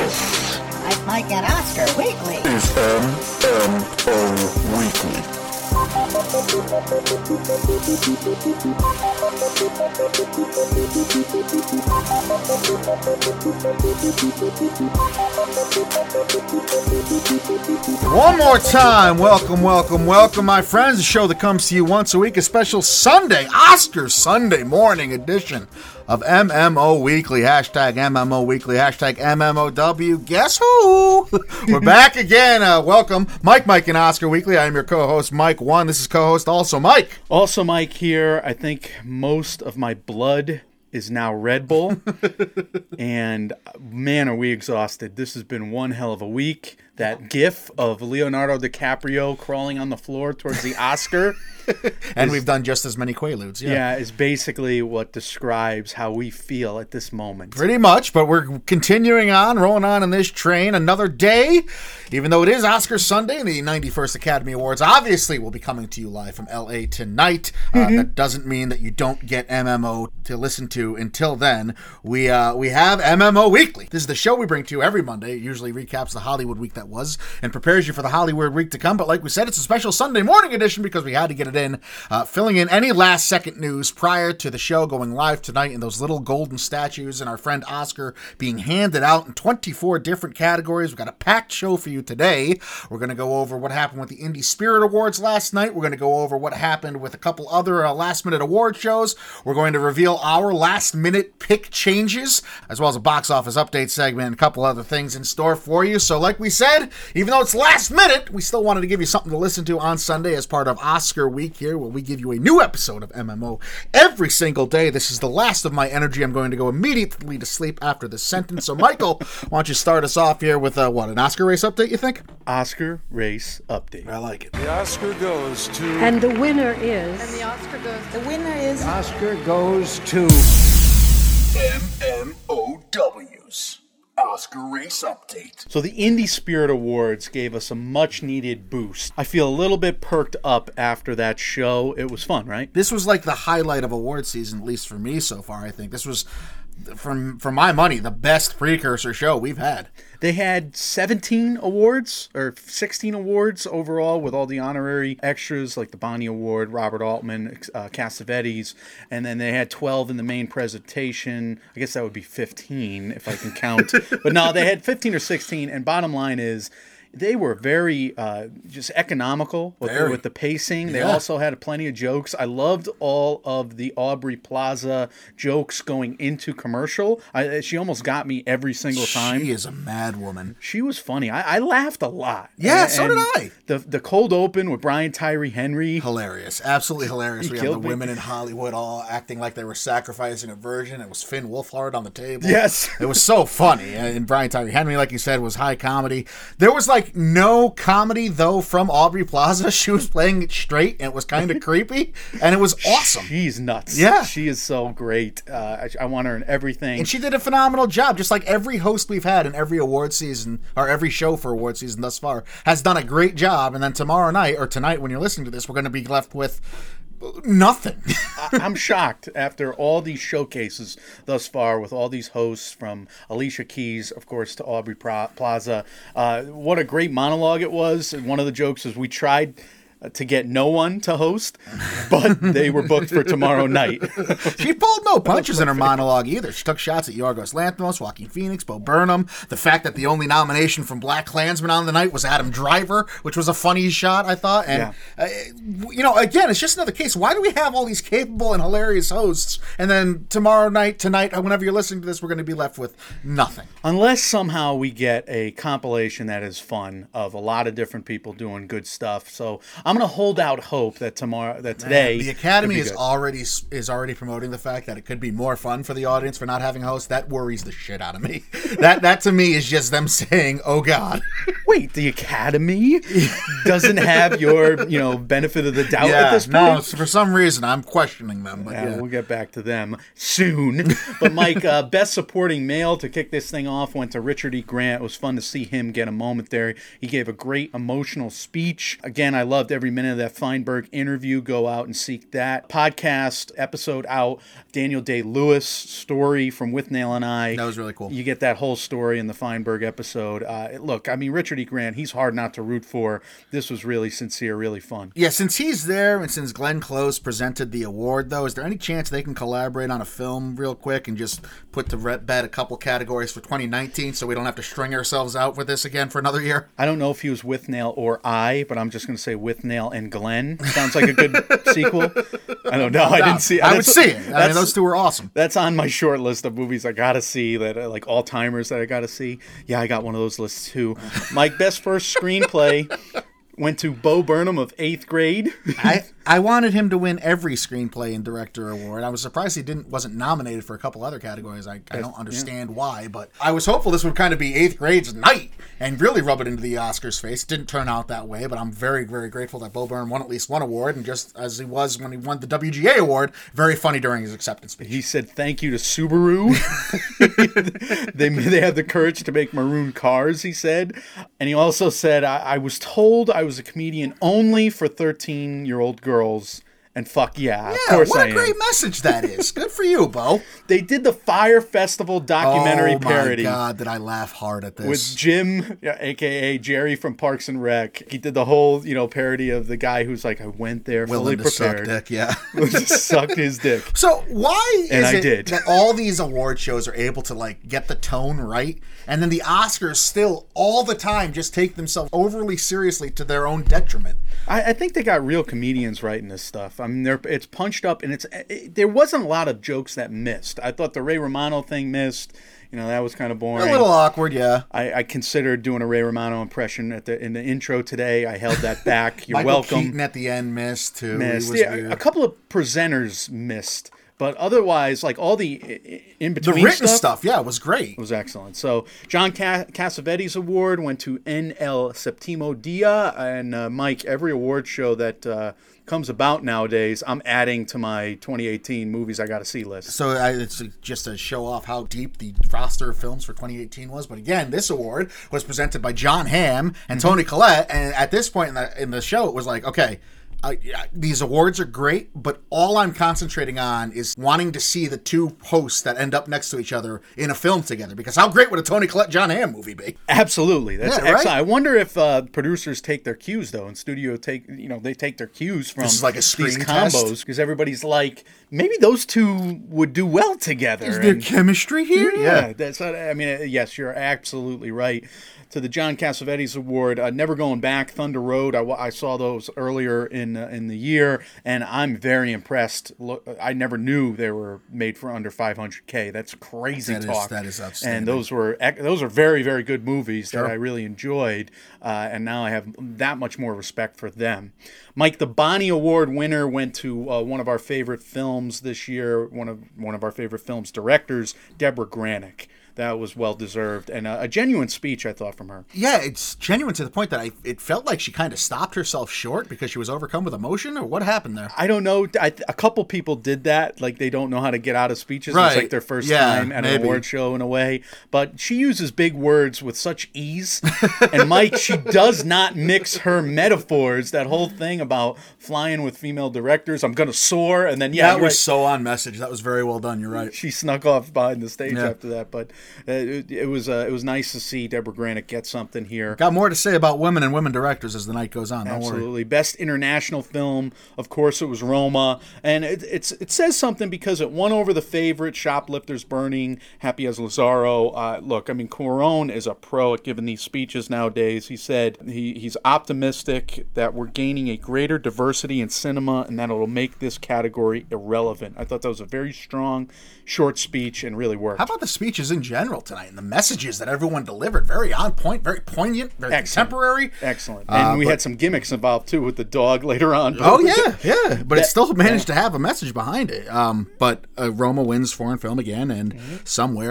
Mike and Oscar Weekly. Is MMO Weekly. One more time, welcome, my friends. A show that comes to you once a week, a special Sunday, Oscar Sunday morning edition of MMO Weekly. Hashtag MMO Weekly, hashtag MMOW. Guess who? We're back again. Welcome, Mike, and Oscar Weekly. I am your co-host, Mike One. This is co-host also Mike. Also Mike here. I think most of my blood is now Red Bull. And man, are we exhausted. This has been one hell of a week. That gif of Leonardo DiCaprio crawling on the floor towards the Oscar. And we've done just as many Quaaludes. Yeah, is basically what describes how we feel at this moment. Pretty much, but we're continuing on, rolling on in this train. Another day, even though it is Oscar Sunday, the 91st Academy Awards obviously will be coming to you live from LA tonight. That doesn't mean that you don't get MMO to listen to until then. We have MMO Weekly. This is the show we bring to you every Monday. It usually recaps the Hollywood week that was and prepares you for the Hollywood week to come. But like we said, it's a special Sunday morning edition because we had to get it in, filling in any last-second news prior to the show going live tonight, and those little golden statues and our friend Oscar being handed out in 24 different categories. We've got a packed show for you today. We're going to go over what happened with the Indie Spirit Awards last night. We're going to go over what happened with a couple other last-minute award shows. We're going to reveal our last-minute pick changes, as well as a box office update segment and a couple other things in store for you. So like we said, even though it's last minute, we still wanted to give you something to listen to on Sunday as part of Oscar Week here, where we give you a new episode of MMO every single day. This is the last of my energy. I'm going to go immediately to sleep after this sentence. So, Michael, why don't you start us off here with, an Oscar race update, you think? Oscar race update. I like it. The Oscar goes to... And the winner is... And the Oscar goes. The winner is. Oscar goes to... MMOW's Oscar race update. So the Indie Spirit Awards gave us a much-needed boost. I feel a little bit perked up after that show. It was fun, right? This was like the highlight of award season, at least for me so far, I think. This was, for my money, the best precursor show we've had. They had 17 awards, or 16 awards overall, with all the honorary extras, like the Bonnie Award, Robert Altman, Cassavetes, and then they had 12 in the main presentation. I guess that would be 15, if I can count. But no, they had 15 or 16, and bottom line is, they were very just economical with the pacing. They also had plenty of jokes. I loved all of the Aubrey Plaza jokes going into commercial. She almost got me every single time. She is a mad woman. She was funny. I laughed a lot. Yeah, so did I. The cold open with Brian Tyree Henry. Hilarious. Absolutely hilarious. We had the killed me. women in Hollywood all acting like they were sacrificing a virgin. It was Finn Wolfhard on the table. Yes. It was so funny. And Brian Tyree Henry, like you said, was high comedy. There was no comedy, though, from Aubrey Plaza. She was playing it straight, and it was kind of creepy, and it was awesome. She's nuts. Yeah. She is so great. I want her in everything. And she did a phenomenal job, just like every host we've had in every award season, or every show for award season thus far, has done a great job. And then tomorrow night, or tonight when you're listening to this, we're going to be left with nothing. I'm shocked after all these showcases thus far with all these hosts, from Alicia Keys, of course, to Aubrey Plaza. What a great monologue it was. And one of the jokes is we tried to get no one to host, but they were booked for tomorrow night. She pulled no punches in her monologue either. She took shots at Yorgos Lanthimos, Joaquin Phoenix, Bo Burnham. The fact that the only nomination from Black Klansman on the night was Adam Driver, which was a funny shot, I thought. And, again, it's just another case. Why do we have all these capable and hilarious hosts, and then tomorrow night, tonight, whenever you're listening to this, we're going to be left with nothing? Unless somehow we get a compilation that is fun of a lot of different people doing good stuff. So I'm going to hold out hope that today, the Academy is already promoting the fact that it could be more fun for the audience for not having a host. That worries the shit out of me. That to me is just them saying, "Oh God." Wait, the Academy doesn't have your benefit of the doubt at this point? No, for some reason I'm questioning them. But we'll get back to them soon. But Mike, best supporting male to kick this thing off went to Richard E. Grant. It was fun to see him get a moment there. He gave a great emotional speech. Again, I loved every minute of that Feinberg interview. Go out and seek that podcast episode out. Daniel Day-Lewis story from Withnail and I. That was really cool. You get that whole story in the Feinberg episode. Look, I mean, Richard E. Grant, he's hard not to root for. This was really sincere, really fun. Yeah, since he's there and since Glenn Close presented the award, though, is there any chance they can collaborate on a film real quick and just put to bed a couple categories for 2019 so we don't have to string ourselves out for this again for another year? I don't know if he was Withnail or I, but I'm just going to say Withnail and Glenn. Sounds like a good sequel. I don't know. I didn't see it. I would see it. I mean, those two were awesome. That's on my short list of movies I got to see, that like all-timers that I got to see. Yeah, I got one of those lists too. Mike, best first screenplay went to Bo Burnham of 8th Grade. I wanted him to win every screenplay and director award. I was surprised he wasn't nominated for a couple other categories. I don't understand why, but I was hopeful this would kind of be 8th Grade's night and really rub it into the Oscars' face. It didn't turn out that way, but I'm very, very grateful that Bo Burnham won at least one award, and just as he was when he won the WGA award, very funny during his acceptance speech. He said thank you to Subaru. they had the courage to make maroon cars, he said. And he also said, I was told I was a comedian only for 13-year-old girls. And fuck yeah, of course I am. What a great message that is. Good for you, Bo. They did the Fire Festival documentary parody. Oh my God, did I laugh hard at this. With Jim, a.k.a. Jerry from Parks and Rec. He did the whole, parody of the guy who's like, I went there fully prepared. Suck dick, yeah. Just sucked his dick. So why is it that all these award shows are able to like get the tone right, and then the Oscars still all the time just take themselves overly seriously to their own detriment? I think they got real comedians writing this stuff. I mean, it's punched up, and there wasn't a lot of jokes that missed. I thought the Ray Romano thing missed. That was kind of boring. A little awkward, yeah. I considered doing a Ray Romano impression in the intro today. I held that back. You're Michael welcome. Keaton at the end missed too. Yeah, a couple of presenters missed. But otherwise, like all the in-between the written stuff, yeah, was great. It was excellent. So John Cassavetes Award went to N.L. Septimo Dia. And Mike, every award show that comes about nowadays, I'm adding to my 2018 movies I got to see list. So it's just to show off how deep the roster of films for 2018 was. But again, this award was presented by John Hamm and Toni Collette. And at this point in the show, it was like, okay, these awards are great, but all I'm concentrating on is wanting to see the two hosts that end up next to each other in a film together. Because how great would a Toni Collette John Hamm movie be? Absolutely, that's excellent. Right? I wonder if producers take their cues though, and studio they take their cues from this is like a these screen combos, because everybody's like, maybe those two would do well together. Is there chemistry here? Yeah, that's. I mean, yes, you're absolutely right. To the John Cassavetes Award, Never Going Back, Thunder Road. I saw those earlier in the year, and I'm very impressed. Look, I never knew they were made for under $500K. That's crazy talk. That is outstanding. And those are very, very good movies that I really enjoyed, and now I have that much more respect for them. Mike, the Bonnie Award winner went to one of our favorite films this year, one of our favorite films directors, Deborah Granick. That was well-deserved, and a genuine speech, I thought, from her. Yeah, it's genuine to the point that it felt like she kind of stopped herself short because she was overcome with emotion, or what happened there? I don't know. A couple people did that, like they don't know how to get out of speeches. Right. It's like their first time at an award show in a way. But she uses big words with such ease. And Mike, she does not mix her metaphors. That whole thing about flying with female directors, I'm going to soar, and then, that was so on message. That was very well done, you're right. She snuck off behind the stage after that, but... It was nice to see Deborah Granick get something here. Got more to say about women and women directors as the night goes on. Don't Absolutely. worry. Best international film, of course, it was Roma, and it says something because it won over the favorite, Shoplifters Burning, Happy as Lazaro. Look, I mean, Cuarón is a pro at giving these speeches nowadays. He said he's optimistic that we're gaining a greater diversity in cinema and that it'll make this category irrelevant. I thought that was a very strong, short speech and really worked. How about the speeches in general tonight and the messages that everyone delivered? Very on point, very poignant, very contemporary. Excellent. And we had some gimmicks involved too with the dog later on. Oh yeah. But it still managed to have a message behind it. But Roma wins foreign film again, and somewhere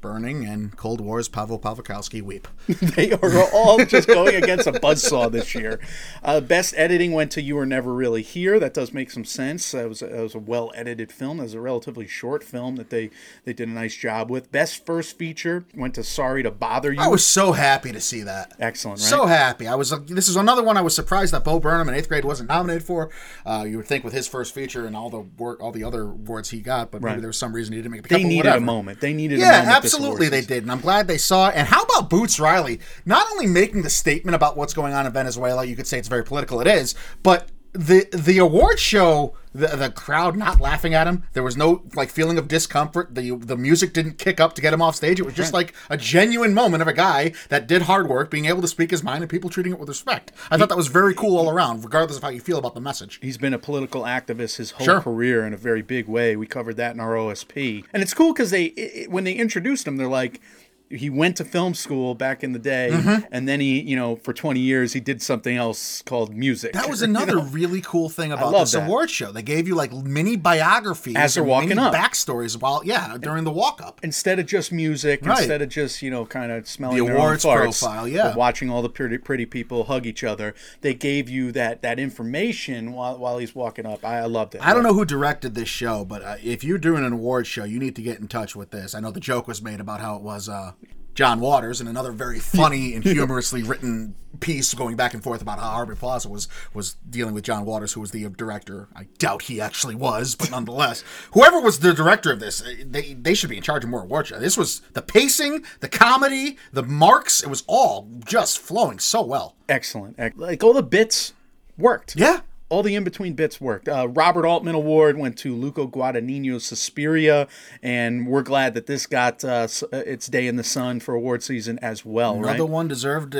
Burning and Cold War's Pavel Pawlikowski weep. They are all just going against a buzzsaw this year. Best editing went to You Were Never Really Here. That does make some sense. It was a well-edited film. It was a relatively short film that they did a nice job with. Best first feature went to Sorry to Bother You. I was so happy to see that. Excellent, right? So happy. This is another one I was surprised that Bo Burnham in 8th Grade wasn't nominated for. You would think with his first feature and all the other awards he got, but maybe there was some reason he didn't make the cut. They needed whatever. a moment. They needed a moment. Yeah, absolutely they did. And I'm glad they saw it. And how about Boots Riley? Not only making the statement about what's going on in Venezuela, you could say it's very political, it is, but the award show, the crowd not laughing at him, there was no feeling of discomfort. The music didn't kick up to get him off stage. It was just like a genuine moment of a guy that did hard work being able to speak his mind and people treating it with respect. I thought that was very cool all around, regardless of how you feel about the message. He's been a political activist his whole career in a very big way. We covered that in our OSP. And it's cool because when they introduced him, they're like, he went to film school back in the day, and then he, for 20 years, he did something else called music. That was another really cool thing about this award show. They gave you mini biographies as they're walking up, backstories during the walk up. Instead of just music, instead of just kind of smelling the their awards own farts, profile, watching all the pretty people hug each other. They gave you that information while he's walking up. I loved it. I don't know who directed this show, but if you're doing an award show, you need to get in touch with this. I know the joke was made about how it was John Waters, and another very funny and humorously written piece going back and forth about how Aubrey Plaza was dealing with John Waters, who was the director. I doubt he actually was, but nonetheless, whoever was the director of this, they should be in charge of more award shows. This was the pacing, the comedy, the marks. It was all just flowing so well. Excellent. Like all the bits worked. Yeah. All the in-between bits worked. Robert Altman Award went to Luca Guadagnino's Suspiria, and we're glad that this got its day in the sun for award season as well, right? Another one deserved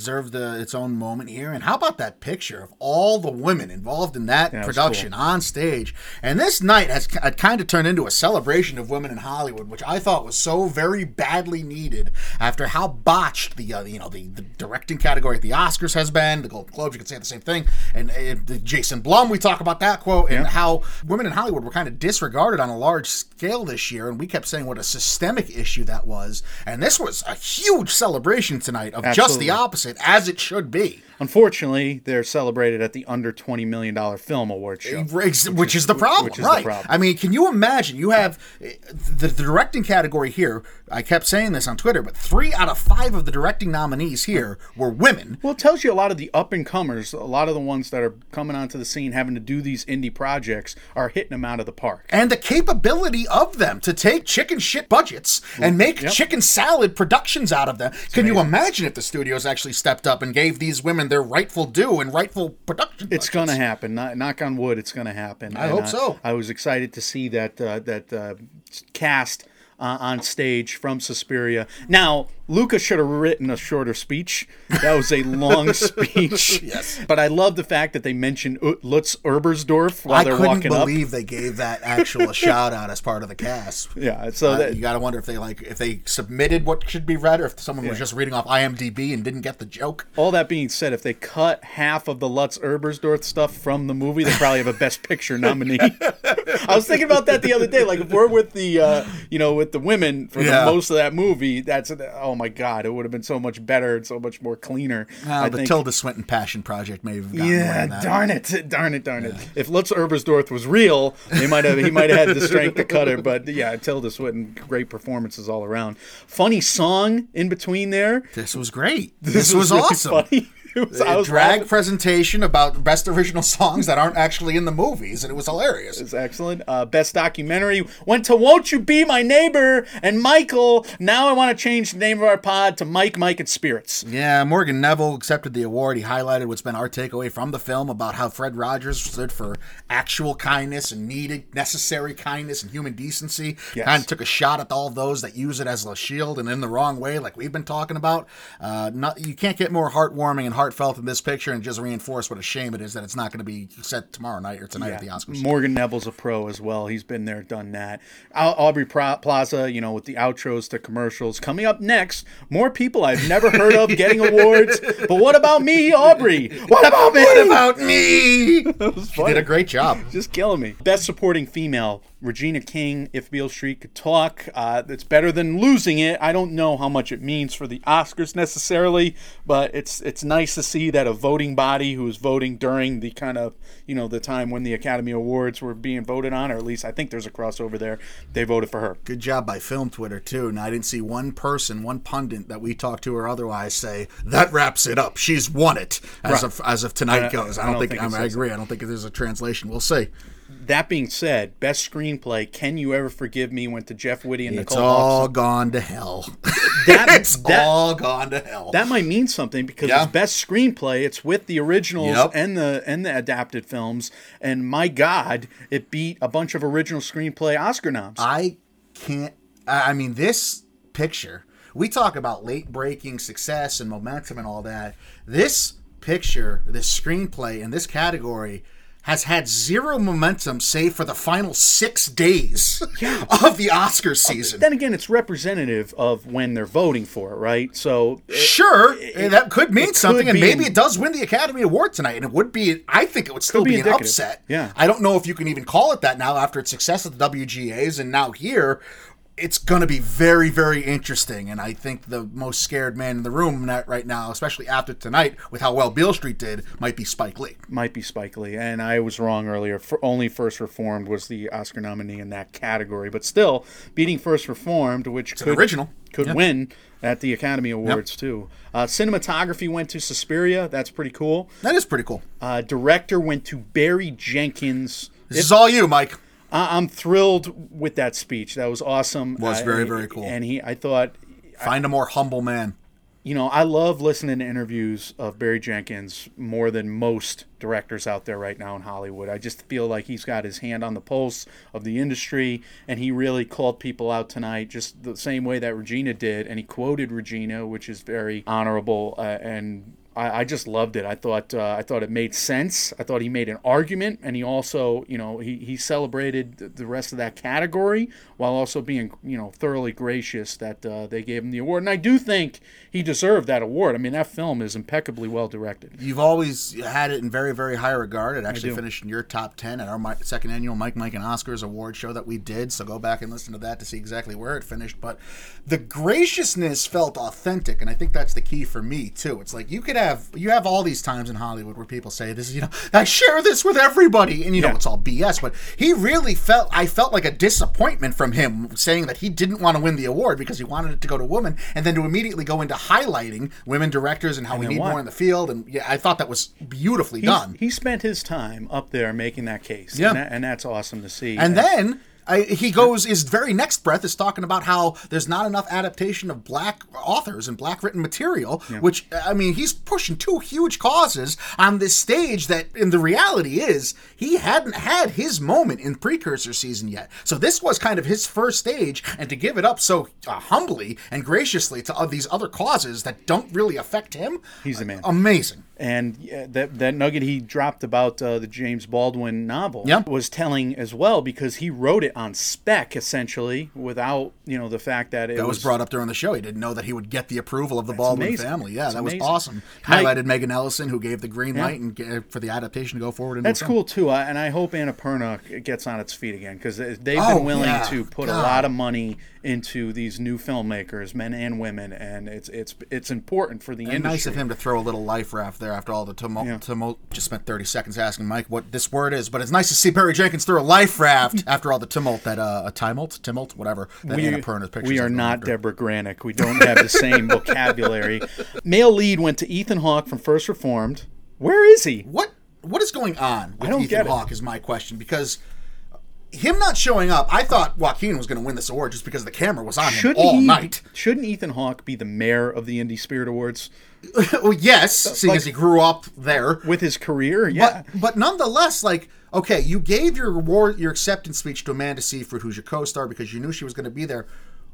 its own moment here. And how about that picture of all the women involved in that production on stage? And this night has kind of turned into a celebration of women in Hollywood, which I thought was so very badly needed after how botched the directing category at the Oscars has been. The Golden Globes, you could say the same thing. And the Jason Blum, we talk about that quote, and how women in Hollywood were kind of disregarded on a large scale this year, and we kept saying what a systemic issue that was. And this was a huge celebration tonight of just the opposite, as it should be. Unfortunately, they're celebrated at the under $20 million film award show. Which is the problem, right? I mean, can you imagine? You have the directing category here. I kept saying this on Twitter, but 3 out of 5 of the directing nominees here were women. Well, it tells you a lot of the up-and-comers, a lot of the ones that are coming onto the scene, having to do these indie projects, are hitting them out of the park. And the capability of them to take chicken shit budgets and make chicken salad productions out of them. Can you imagine if the studios actually stepped up and gave these women their rightful due and rightful production budgets? It's going to happen. Knock on wood, it's going to happen. I hope so. I was excited to see that cast on stage from Suspiria. Now, Luca should have written a shorter speech. That was a long speech. Yes. But I love the fact that they mentioned Lutz Ebersdorf while they're walking up. I couldn't believe they gave that actual shout out as part of the cast. Yeah, so you got to wonder if they submitted what should be read, or if someone was just reading off IMDb and didn't get the joke. All that being said, if they cut half of the Lutz Ebersdorf stuff from the movie, they probably have a Best Picture nominee. I was thinking about that the other day. Like, if we're with the with the women for most of that movie, that's oh my God, it would have been so much better and so much more cleaner. I think Tilda Swinton Passion Project may have gotten more than that. Darn it. If Lutz Ebersdorf was real, he might have had the strength to cut her. But yeah, Tilda Swinton, great performances all around. Funny song in between there. This was great. This was really awesome. Funny. A drag presentation about best original songs that aren't actually in the movies, and it was hilarious. It's excellent. Best documentary went to Won't You Be My Neighbor and Michael. Now I want to change the name of our pod to Mike, and Spirits. Yeah, Morgan Neville accepted the award. He highlighted what's been our takeaway from the film about how Fred Rogers stood for actual kindness and necessary kindness and human decency. Yes. Kind of took a shot at all of those that use it as a shield and in the wrong way, like we've been talking about. You can't get more heartwarming and heartfelt in this picture and just reinforce what a shame it is that it's not going to be set tomorrow night or tonight at the Oscars. Morgan Neville's a pro as well. He's been there, done that. Aubrey Plaza, with the outros to commercials. Coming up next, more people I've never heard of getting awards. But what about me, Aubrey? What about me? What about me? That was She funny. did a great job. Just killing me. Best Supporting Female, Regina King, If Beale Street Could Talk. It's better than losing it. I don't know how much it means for the Oscars necessarily, but it's nice to see that a voting body who was voting during the kind of, the time when the Academy Awards were being voted on, or at least I think there's a crossover there, they voted for her. Good job by Film Twitter, too. And I didn't see one person, one pundit that we talked to or otherwise say, that wraps it up. She's won it as of tonight goes. I agree. I don't think there's a translation. We'll see. That being said, Best Screenplay, Can You Ever Forgive Me, went to Jeff Whitty and It's Nicole all Hobson. gone to hell. All gone to hell. That might mean something because it's Best Screenplay. It's with the originals and the adapted films, and my God, it beat a bunch of original screenplay Oscar noms. This picture, we talk about late-breaking success and momentum and all that. This picture, this screenplay in this category has had zero momentum save for the final 6 days of the Oscar season. Then again, it's representative of when they're voting for it, right? So sure, that could mean something, and maybe it it does win the Academy Award tonight, and it would be, I think it would still be an indicative. upset. Yeah. I don't know if you can even call it that now after its success at the WGAs, and now here, it's going to be very, very interesting, and I think the most scared man in the room right now, especially after tonight, with how well Beale Street did, might be Spike Lee. And I was wrong earlier. Only First Reformed was the Oscar nominee in that category, but still, beating First Reformed, which could win at the Academy Awards too. Cinematography went to Suspiria. That's pretty cool. That is pretty cool. Director went to Barry Jenkins. This is all you, Mike. I'm thrilled with that speech. That was awesome. Was very, very cool. And I thought... Find a more humble man. I love listening to interviews of Barry Jenkins more than most directors out there right now in Hollywood. I just feel like he's got his hand on the pulse of the industry, and he really called people out tonight just the same way that Regina did, and he quoted Regina, which is very honorable, and I just loved it. I thought it made sense. I thought he made an argument, and he also, he celebrated the rest of that category while also being, thoroughly gracious that they gave him the award. And I do think he deserved that award. I mean, that film is impeccably well directed. You've always had it in very, very high regard. It actually finished in your top 10 at our second annual Mike, and Oscars award show that we did. So go back and listen to that to see exactly where it finished. But the graciousness felt authentic, and I think that's the key for me too. It's like you have all these times in Hollywood where people say this is, I share this with everybody, and it's all BS. But he really I felt like a disappointment from him saying that he didn't want to win the award because he wanted it to go to women, and then to immediately go into highlighting women directors and how we need more in the field. And I thought that was beautifully done. He spent his time up there making that case, and that's awesome to see. And then his very next breath is talking about how there's not enough adaptation of black authors and black written material, which, he's pushing two huge causes on this stage that, in the reality is, he hadn't had his moment in Precursor season yet. So this was kind of his first stage, and to give it up so humbly and graciously to these other causes that don't really affect him, he's the man. Amazing. And that nugget he dropped about the James Baldwin novel was telling as well, because he wrote it on spec, essentially, without, the fact that it was brought up during the show. He didn't know that he would get the approval of the Baldwin family. Yeah, That's that amazing. was awesome. Highlighted Megan Ellison, who gave the green light and for the adaptation to go forward. That's cool, too. And I hope Annapurna gets on its feet again, because they've been willing to put a lot of money into these new filmmakers, men and women, and it's important for the industry. Nice of him to throw a little life raft there after all the tumult. Just spent 30 seconds asking Mike what this word is, but it's nice to see Barry Jenkins throw a life raft after all the tumult that tumult, whatever. That Annapurna's pictures. We are not Deborah Granick. We don't have the same vocabulary. Male lead went to Ethan Hawke from First Reformed. Where is he? What is going on with Ethan Ethan Hawke is my question, because him not showing up, I thought Joaquin was going to win this award just because the camera was on him all night. Shouldn't Ethan Hawke be the mayor of the Indie Spirit Awards? Well, yes, seeing as he grew up there. With his career, yeah. But nonetheless, okay, you gave your acceptance speech to Amanda Seyfried, who's your co-star, because you knew she was going to be there.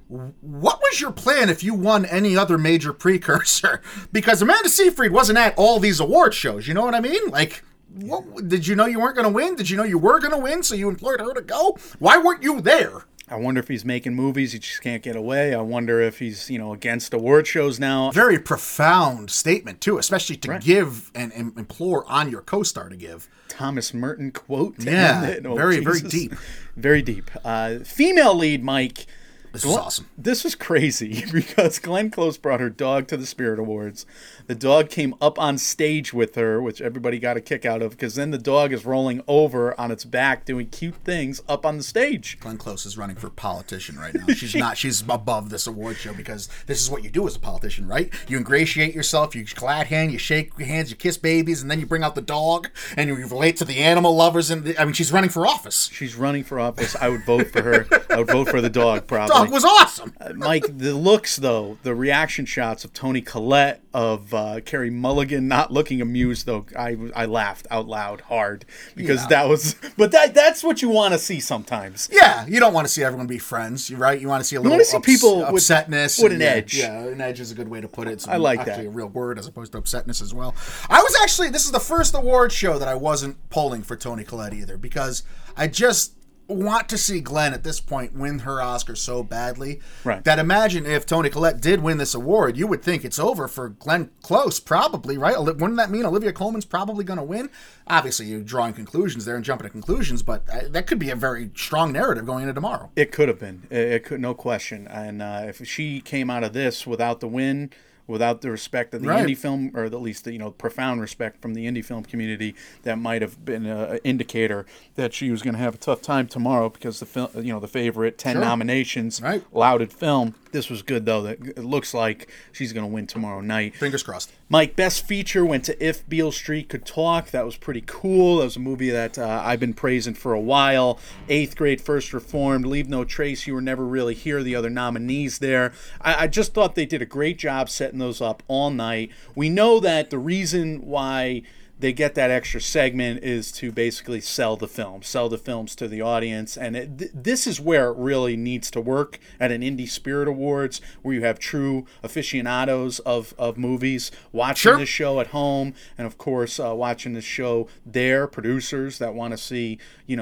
what was your plan if you won any other major precursor? Because Amanda Seyfried wasn't at all these award shows. You know what I mean? Like, what, did you know you weren't going to win? Did you know you were going to win, so you implored her to go? Why weren't you there? I wonder if he's making movies, he just can't get away. I wonder if he's, against award shows now. Very profound statement, too, especially to give and implore on your co-star to give. Thomas Merton quote. Yeah, very deep. Very deep. Female lead, Mike. This was awesome. This was crazy because Glenn Close brought her dog to the Spirit Awards. The dog came up on stage with her, which everybody got a kick out of, because then the dog is rolling over on its back doing cute things up on the stage. Glenn Close is running for politician right now. She's not. She's above this award show because this is what you do as a politician, right? You ingratiate yourself, you glad hand, you shake hands, you kiss babies, and then you bring out the dog and you relate to the animal lovers. And I mean, she's running for office. She's running for office. I would vote for her. I would vote for the dog, probably. Dog was awesome. Mike, the looks, though, the reaction shots of Toni Collette, of Carey Mulligan not looking amused, though, I laughed out loud hard because that was, but that's what you want to see sometimes. Yeah, you don't want to see everyone be friends, right? You want to see a little people upsetness. With an edge. Yeah, an edge is a good way to put it. It's I like actually that. a real word as opposed to upsetness as well. I was actually, this is the first award show that I wasn't pulling for Toni Collette either, because I just want to see Glenn at this point win her Oscar so badly that imagine if Toni Collette did win this award, you would think it's over for Glenn Close, probably, right? Wouldn't that mean Olivia Colman's probably going to win? Obviously, you're drawing conclusions there and jumping to conclusions, but that could be a very strong narrative going into tomorrow. It could have been. It could, no question. And if she came out of this without the win, without the respect of the indie film, or at least the profound respect from the indie film community, that might have been an indicator that she was going to have a tough time tomorrow because the film, the favorite, 10 nominations, lauded film. This was good, though. That it looks like she's going to win tomorrow night. Fingers crossed. Mike, Best Feature went to If Beale Street Could Talk. That was pretty cool. That was a movie that I've been praising for a while. 8th Grade, First Reformed, Leave No Trace, You Were Never Really Here, the other nominees there. I just thought they did a great job setting those up all night. We know that the reason why they get that extra segment is to basically sell the films to the audience. And this is where it really needs to work at an Indie Spirit Awards, where you have true aficionados of movies watching this show at home, and of course watching this show, their producers that want to see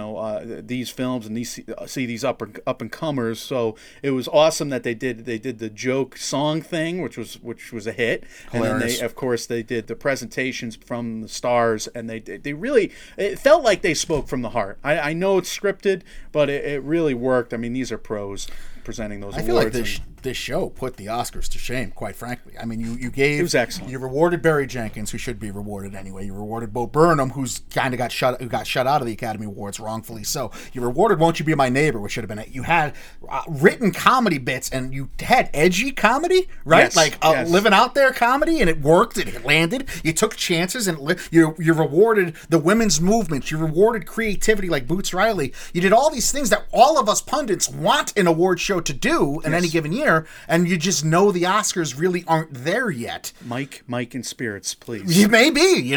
these films and see these up and comers. So it was awesome that they did the joke song thing, which was a hit. Hilarious. And then they did the presentations from the stars, and they really, it felt like they spoke from the heart. I know it's scripted, but it really worked. I mean, these are pros presenting those awards. I feel like this show put the Oscars to shame, quite frankly. I mean, you gave... It was excellent. You rewarded Barry Jenkins, who should be rewarded anyway. You rewarded Bo Burnham, who's kind of got shut out of the Academy Awards, wrongfully so. You rewarded Won't You Be My Neighbor, which should have been it. You had written comedy bits, and you had edgy comedy, right? Yes, living out there comedy, and it worked, and it landed. You took chances, and you rewarded the women's movement. You rewarded creativity like Boots Riley. You did all these things that all of us pundits want an award show to do in any given year, and you just know the Oscars really aren't there yet. Mike and spirits, please. Maybe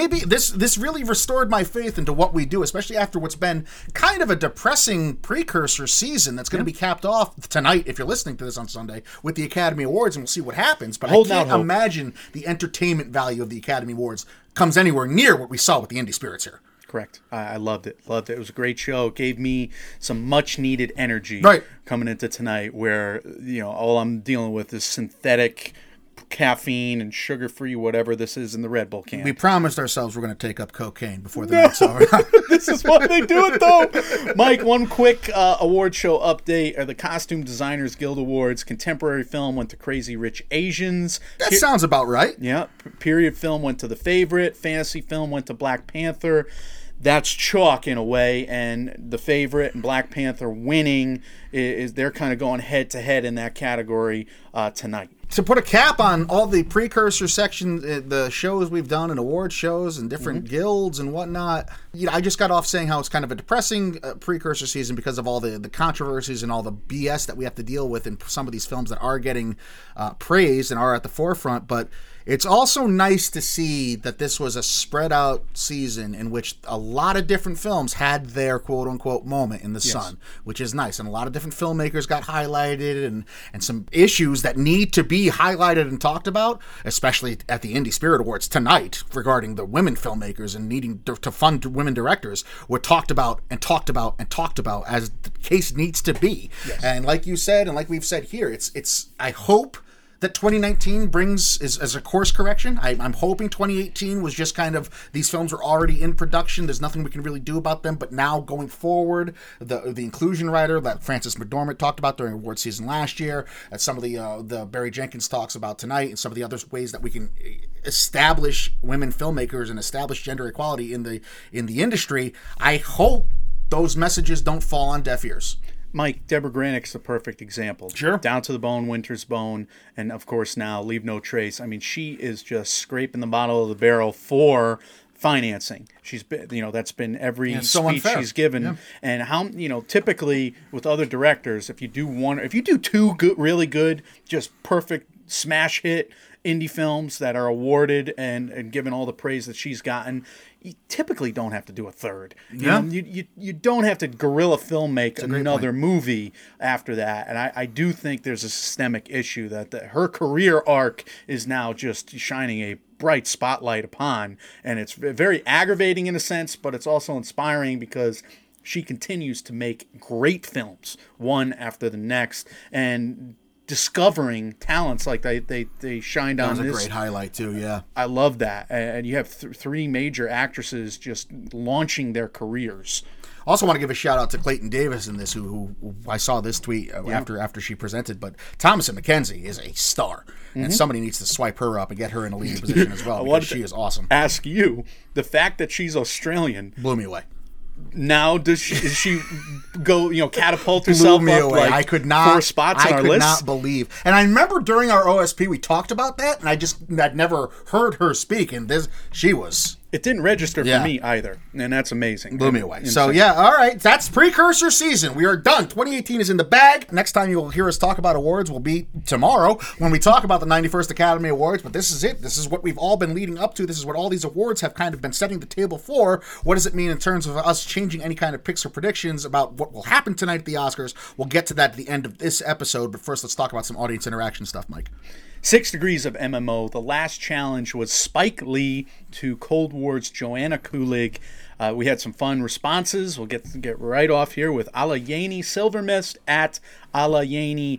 this really restored my faith into what we do, especially after what's been kind of a depressing precursor season that's going to be capped off tonight, if you're listening to this on Sunday, with the Academy Awards, and we'll see what happens. But I can't imagine the entertainment value of the Academy Awards comes anywhere near what we saw with the Indie Spirits here. Correct. I loved it. It was a great show. It gave me some much needed energy coming into tonight, where all I'm dealing with is synthetic caffeine and sugar-free whatever this is in the Red Bull can. We promised ourselves we're going to take up cocaine before the night's over. This is why they do it, though. Mike, one quick award show update. The Costume Designers Guild Awards. Contemporary film went to Crazy Rich Asians. That sounds about right. Yeah. Period film went to The Favorite. Fantasy film went to Black Panther. That's chalk in a way, and The Favorite and Black Panther winning is they're kind of going head to head in that category tonight. To put a cap on all the precursor sections, the shows we've done and award shows and different guilds and whatnot, I just got off saying how it's kind of a depressing precursor season because of all the controversies and all the BS that we have to deal with in some of these films that are getting praised and are at the forefront. But It's also nice to see that this was a spread out season in which a lot of different films had their quote unquote moment in the sun, which is nice. And a lot of different filmmakers got highlighted and some issues that need to be highlighted and talked about, especially at the Indie Spirit Awards tonight regarding the women filmmakers and needing to fund women directors were talked about and talked about and talked about as the case needs to be. Yes. And like you said, and like we've said here, it's I hope that 2019 brings as a course correction. I'm hoping 2018 was just kind of, these films were already in production. There's nothing we can really do about them. But now going forward, the inclusion rider that Frances McDormand talked about during award season last year, and some of the Barry Jenkins talks about tonight, and some of the other ways that we can establish women filmmakers and establish gender equality in the industry. I hope those messages don't fall on deaf ears. Mike, Deborah Granick's the perfect example. Sure. Down to the Bone, Winter's Bone, and of course now Leave No Trace. I mean, she is just scraping the bottom of the barrel for financing. She's been, that's been every speech she's given. Yeah. And how, typically with other directors, if you do two good, really good, just perfect smash hit indie films that are awarded and given all the praise that she's gotten, you typically don't have to do a third. You don't have to guerrilla film make another movie after that. And I do think there's a systemic issue that her career arc is now just shining a bright spotlight upon. And it's very aggravating in a sense, but it's also inspiring because she continues to make great films, one after the next, and discovering talents like they shined on this. That was a great highlight too, yeah. I love that. And you have three major actresses just launching their careers. Also want to give a shout out to Clayton Davis in this, who I saw this tweet after she presented, but Thomasin McKenzie is a star. And somebody needs to swipe her up and get her in a leading position as well, because she is awesome. Ask you, the fact that she's Australian blew me away. Now does she go catapult herself up like I could not 4 spots on our list? I could not believe. And I remember during our OSP we talked about that, and I'd never heard her speak, and she was. It didn't register for me either, and that's amazing. Blew me away. So yeah, all right, that's precursor season. We are done. 2018 is in the bag. Next time you'll hear us talk about awards will be tomorrow when we talk about the 91st Academy Awards. But this is it. This is what we've all been leading up to. This is what all these awards have kind of been setting the table for. What does it mean in terms of us changing any kind of picks or predictions about what will happen tonight at the Oscars? We'll get to that at the end of this episode. But first, let's talk about some audience interaction stuff, Mike. 6 Degrees of MMO. The last challenge was Spike Lee to Cold War's Joanna Kulig. We had some fun responses. We'll get right off here with Alayeni Silvermist at Alayeni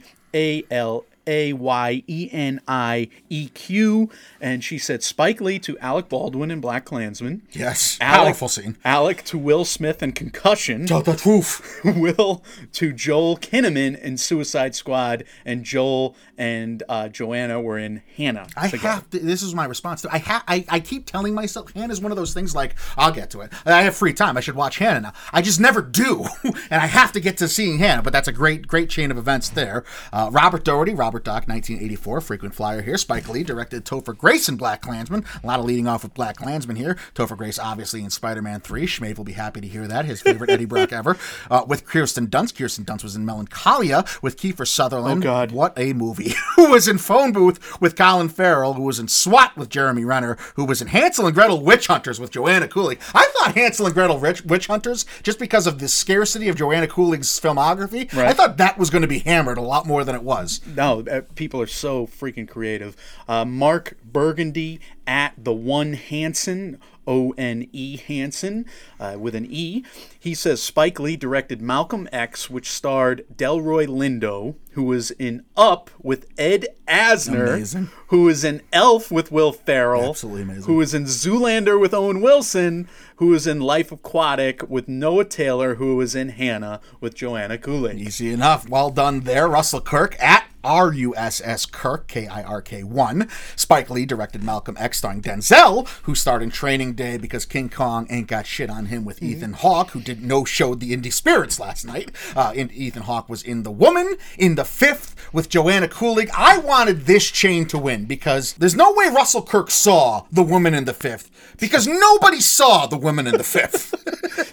ALAYENIEQ, and she said Spike Lee to Alec Baldwin in Black Klansman. Yes, powerful scene. Alec to Will Smith in Concussion. Tell the truth. Will to Joel Kinnaman in Suicide Squad, and Joel and Joanna were in Hannah. This is my response to. I keep telling myself Hannah's one of those things like I'll get to it. I have free time. I should watch Hannah now. I just never do, and I have to get to seeing Hannah. But that's a great chain of events there. Robert Doherty, Robert Doc, 1984, frequent flyer here. Spike Lee directed Topher Grace in Black Klansman. A lot of leading off with Black Klansman here. Topher Grace obviously in Spider-Man 3. Schmave will be happy to hear that. His favorite Eddie Brock ever. With Kirsten Dunst. Kirsten Dunst was in Melancholia with Kiefer Sutherland. Oh, God. What a movie. Who was in Phone Booth with Colin Farrell. Who was in SWAT with Jeremy Renner. Who was in Hansel and Gretel Witch Hunters with Joanna Kulig. I thought Hansel and Gretel Witch Hunters, just because of the scarcity of Joanna Kulig's filmography, right. I thought that was going to be hammered a lot more than it was. No, people are so freaking creative. Mark Burgundy at the One Hansen, O-N-E Hansen, with an E. He says Spike Lee directed Malcolm X, which starred Delroy Lindo, who was in Up with Ed Asner, amazing. Who was in Elf with Will Ferrell, absolutely amazing. Who was in Zoolander with Owen Wilson, who was in Life Aquatic with Noah Taylor, who was in Hannah with Joanna Kulig. Easy enough. Well done there. Russell Kirk at R-U-S-S Kirk, K-I-R-K-1. Spike Lee directed Malcolm X starring Denzel, who starred in Training Day because King Kong ain't got shit on him with Ethan Hawke, who showed the Indie Spirits last night. Ethan Hawke was in The Woman, in The Fifth with Joanna Kulig. I wanted this chain to win because there's no way Russell Kirk saw The Woman in The Fifth, because nobody saw The Woman in The Fifth.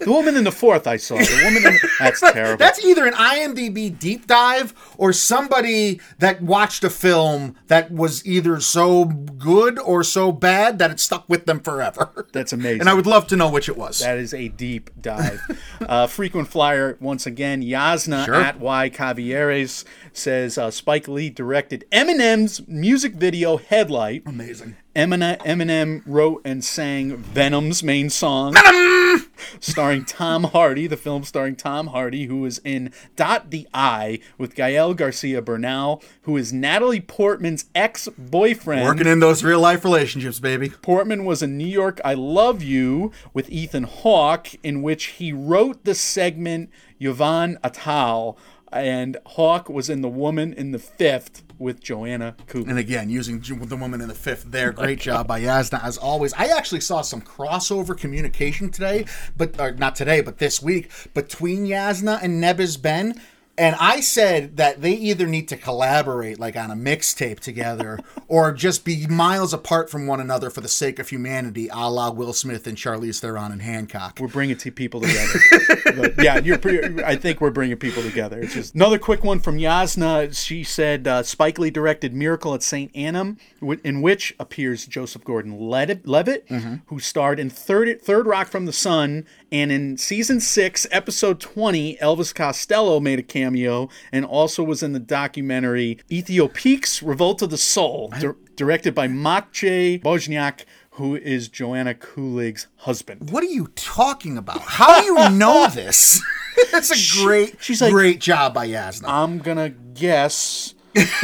The woman in the fourth I saw. The woman in that's terrible. That's either an IMDb deep dive or somebody that watched a film that was either so good or so bad that it stuck with them forever. That's amazing. And I would love to know which it was. That is a deep dive. Frequent flyer, once again, Yasna Sure. at Y Cavieres says Spike Lee directed Eminem's music video Headlight. Amazing. Eminem wrote and sang Venom's main song. Starring Tom Hardy, the film starring Tom Hardy, who is in Dot the Eye with Gael Garcia Bernal, who is Natalie Portman's ex-boyfriend. Working in those real life relationships, baby. Portman was in New York, I Love You with Ethan Hawke, in which he wrote the segment Yvonne Attal, and Hawke was in The Woman in the Fifth with Joanna Kulig. And again, using the woman in the fifth there. Great job by Yasna, as always. I actually saw some crossover communication today, but not today, but this week, between Yasna and Nebiz Ben. And I said that they either need to collaborate, like on a mixtape together, or just be miles apart from one another for the sake of humanity, a la Will Smith and Charlize Theron and Hancock. We're bringing people together. But yeah, I think we're bringing people together. It's just another quick one from Yasna. She said Spike Lee directed Miracle at St. Annam, in which appears Joseph Gordon-Levitt, who starred in Third Rock from the Sun, and in season 6, episode 20, Elvis Costello made a cameo and also was in the documentary Ethiopique's Revolt of the Soul, directed by Maciej Bożniak, who is Joanna Kulig's husband. What are you talking about? How do you know this? That's a great job by Yasna. I'm going to guess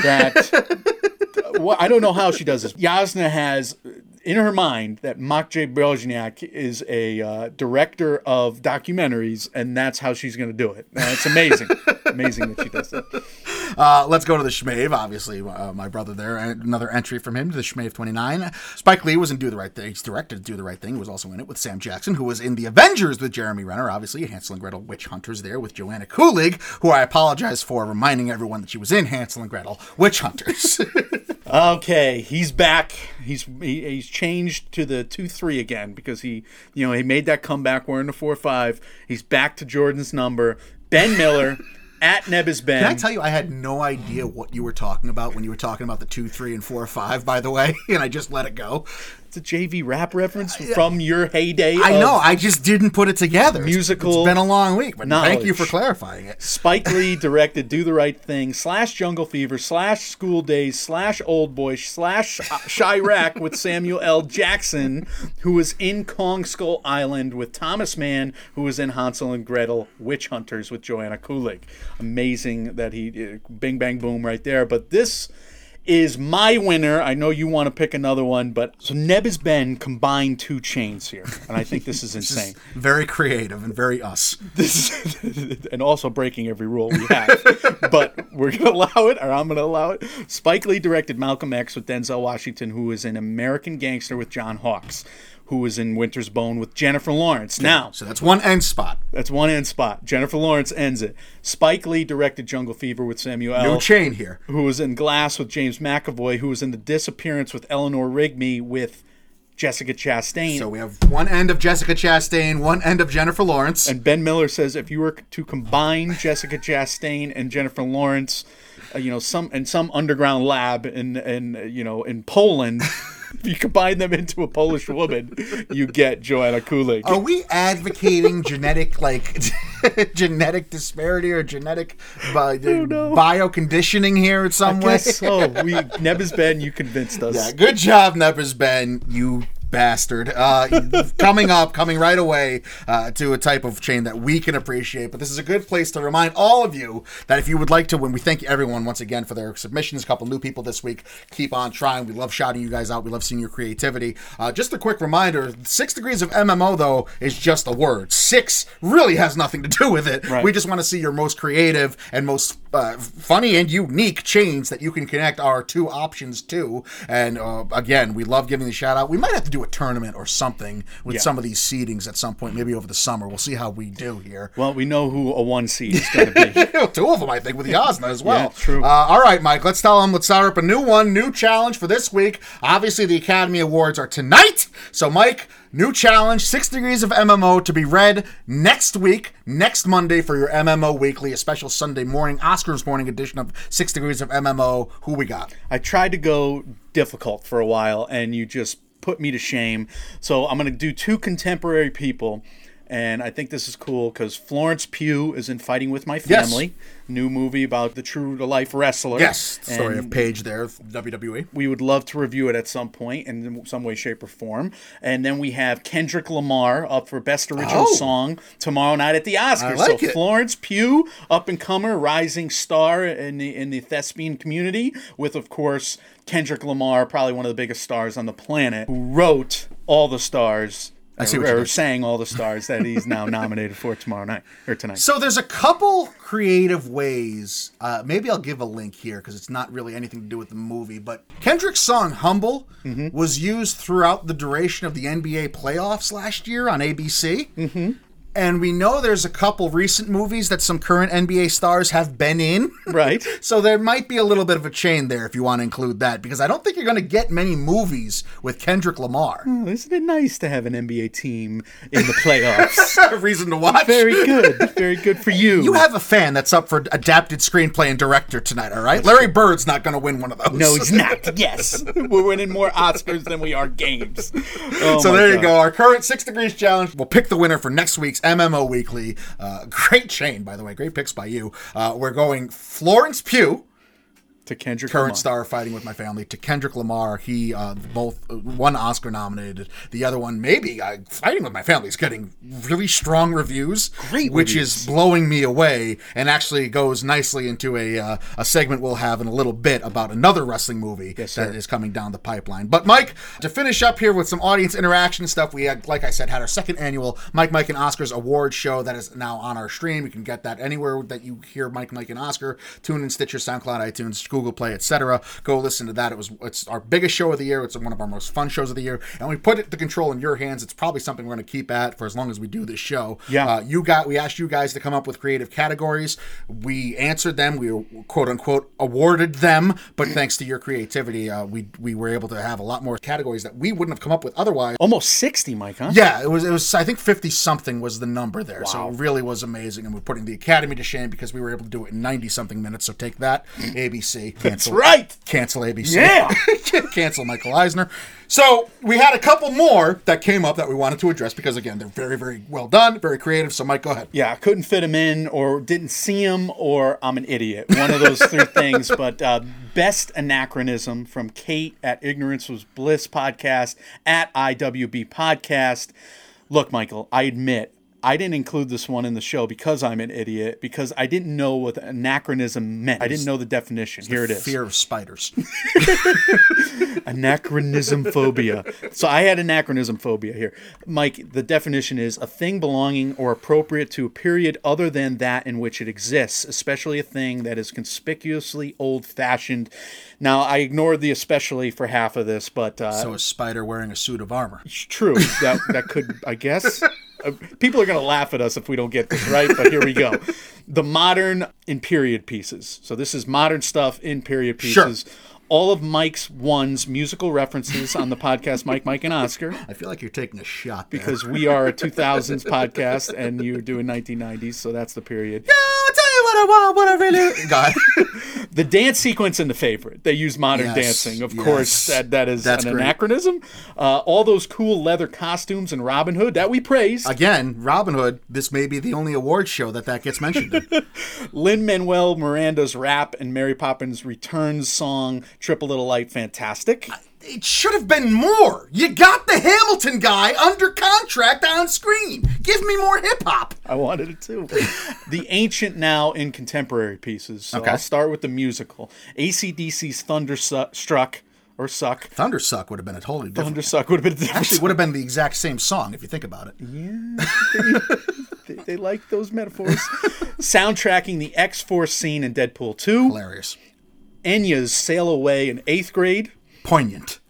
that... well, I don't know how she does this. Yasna has... in her mind that Maciej Bożniak is a director of documentaries, and that's how she's going to do it. It's amazing. Amazing that she does that. Let's go to the Schmave, obviously, my brother there. Another entry from him to the Schmave 29. Spike Lee was in Do the Right Thing. He's directed Do the Right Thing. He was also in it with Sam Jackson, who was in The Avengers with Jeremy Renner. Obviously, Hansel and Gretel Witch Hunters there with Joanna Kulig, who I apologize for reminding everyone that she was in Hansel and Gretel Witch Hunters. Okay, he's back. He's changed to the 2-3 again because he made that comeback wearing the 4-5. He's back to Jordan's number. Ben Miller at Nebiz Ben. Can I tell you, I had no idea what you were talking about when you were talking about the 2, 3, and 4, 5, by the way, and I just let it go. It's a JV rap reference from your heyday. I know, I just didn't put it together. Musical. It's been a long week, but knowledge. Thank you for clarifying it. Spike Lee directed Do the Right Thing / Jungle Fever / School Days / Old Boy / Chirac with Samuel L. Jackson, who was in Kong Skull Island with Thomas Mann, who was in Hansel and Gretel Witch Hunters with Joanna Kulig. Amazing that he bing bang boom right there. But this is my winner. I know you want to pick another one, but so Nebiz Ben combined 2 chains here, and I think this is insane. This is very creative and very us. This is, and also breaking every rule we have. But we're going to allow it, or I'm going to allow it. Spike Lee directed Malcolm X with Denzel Washington, who was in American Gangster with John Hawkes, who was in Winter's Bone with Jennifer Lawrence. Now, so that's one end spot. That's one end spot. Jennifer Lawrence ends it. Spike Lee directed Jungle Fever with Samuel L. No chain here. Who was in Glass with James McAvoy, who was in The Disappearance with Eleanor Rigby with Jessica Chastain. So we have one end of Jessica Chastain, one end of Jennifer Lawrence. And Ben Miller says if you were to combine Jessica Chastain and Jennifer Lawrence, some underground lab in Poland, if you combine them into a Polish woman, you get Joanna Kulig. Are we advocating genetic disparity or genetic bioconditioning here in some way? I guess so. Nebiz Ben, you convinced us. Yeah, good job, Nebiz Ben. You bastard. Coming right away to a type of chain that we can appreciate. But this is a good place to remind all of you that if you would like to win, we thank everyone once again for their submissions. A couple new people this week. Keep on trying. We love shouting you guys out. We love seeing your creativity. Just a quick reminder, 6 Degrees of MMO, though, is just a word. 6 really has nothing to do with it. Right. We just want to see your most creative and most funny and unique chains that you can connect our 2 options to. And again, we love giving the shout out. We might have to do do a tournament or something with some of these seedings at some point, maybe over the summer. We'll see how we do here. Well, we know who a 1 seed is going to be. 2 of them, I think, with Yasna as well. Yeah, true. All right, Mike, let's start up a new one, new challenge for this week. Obviously, the Academy Awards are tonight. So, Mike, new challenge, 6 Degrees of MMO to be read next week, next Monday for your MMO Weekly, a special Sunday morning, Oscars morning edition of 6 Degrees of MMO. Who we got? I tried to go difficult for a while, and you just put me to shame. So I'm going to do 2 contemporary people. And I think this is cool because Florence Pugh is in Fighting With My Family, new movie about the true-to-life wrestler. Yes, story of Paige there, WWE. We would love to review it at some point in some way, shape, or form. And then we have Kendrick Lamar up for Best Original Song tomorrow night at the Oscars. I like so it. Florence Pugh, up-and-comer, rising star in the thespian community, with, of course, Kendrick Lamar, probably one of the biggest stars on the planet, who wrote all the stars. I see what you or did. sang all the stars that he's now nominated for tomorrow night or tonight. So there's a couple creative ways. Maybe I'll give a link here because it's not really anything to do with the movie. But Kendrick's song "Humble" was used throughout the duration of the NBA playoffs last year on ABC. Mm-hmm. And we know there's a couple recent movies that some current NBA stars have been in. Right. So there might be a little bit of a chain there if you want to include that, because I don't think you're going to get many movies with Kendrick Lamar. Oh, isn't it nice to have an NBA team in the playoffs? Reason to watch. Very good. Very good for you. You have a fan that's up for adapted screenplay and director tonight, all right? Larry Bird's not going to win one of those. No, he's not. Yes. We're winning more Oscars than we are games. Oh, So my there you God. go. Our current 6 Degrees Challenge. We'll pick the winner for next week's MMO Weekly. Great chain, by the way. Great picks by you. We're going Florence Pugh, To Kendrick current Lamar. star of Fighting With My Family, to Kendrick Lamar. He both one Oscar nominated. The other one, maybe Fighting With My Family is getting really strong reviews, which is blowing me away, and actually goes nicely into a segment we'll have in a little bit about another wrestling movie that is coming down the pipeline. But Mike, to finish up here with some audience interaction stuff, we had, like I said, had our second annual Mike, and Oscar's award show that is now on our stream. You can get that anywhere that you hear Mike, and Oscar. Tune in, Stitcher, SoundCloud, iTunes, Google Play, etc. Go listen to that. It's our biggest show of the year. It's one of our most fun shows of the year, and we put the control in your hands. It's probably something we're going to keep at for as long as we do this show. Yeah. We asked you guys to come up with creative categories. We answered them. We quote unquote awarded them, but thanks to your creativity, we were able to have a lot more categories that we wouldn't have come up with otherwise. Almost 60, Mike, huh? Yeah, it was. I think 50 something was the number there. Wow. So it really was amazing, and we're putting the Academy to shame because we were able to do it in 90 something minutes. So take that, ABC. That's right. Cancel ABC. Yeah. Cancel Michael Eisner. So we had a couple more that came up that we wanted to address because, again, they're very, very well done, very creative. So, Mike, go ahead. Yeah, I couldn't fit him in, or didn't see him, or I'm an idiot. One of those 3 things. But best anachronism from Kate at Ignorance Was Bliss podcast, at IWB podcast. Look, Michael, I admit I didn't include this one in the show because I'm an idiot, because I didn't know what anachronism meant. I didn't know the definition. Here it is. Fear of spiders. Anachronism phobia. So I had anachronism phobia here. Mike, the definition is a thing belonging or appropriate to a period other than that in which it exists, especially a thing that is conspicuously old-fashioned. Now, I ignored the especially for half of this, but... So a spider wearing a suit of armor. It's true. That could, I guess... People are going to laugh at us if we don't get this right, but here we go. The modern in period pieces. So this is modern stuff in period pieces. Sure. All of Mike's one's musical references on the podcast Mike, and Oscar. I feel like you're taking a shot there. Because we are a 2000s podcast and you're doing 1990s, so that's the period. Yeah, I'll tell you what I want, what I really... God. The dance sequence in The Favorite. They use modern Yes, dancing. Of yes. course, that's That's an great. anachronism. All those cool leather costumes in Robin Hood that we praise. Again, Robin Hood, this may be the only award show that gets mentioned in. Lin-Manuel Miranda's rap and Mary Poppins Returns song, Triple Little Light, fantastic. It should have been more. You got the Hamilton guy under contract on screen. Give me more hip-hop. I wanted it too. The ancient now in contemporary pieces. So Okay. I'll start with the musical. AC/DC's Thunderstruck, or Suck. Thundersuck would have been a totally different... Thundersuck would have been a different Actually, would have been the exact same song if you think about it. They like those metaphors. Soundtracking the X-Force scene in Deadpool 2. Hilarious. Enya's Sail Away in 8th grade. Poignant.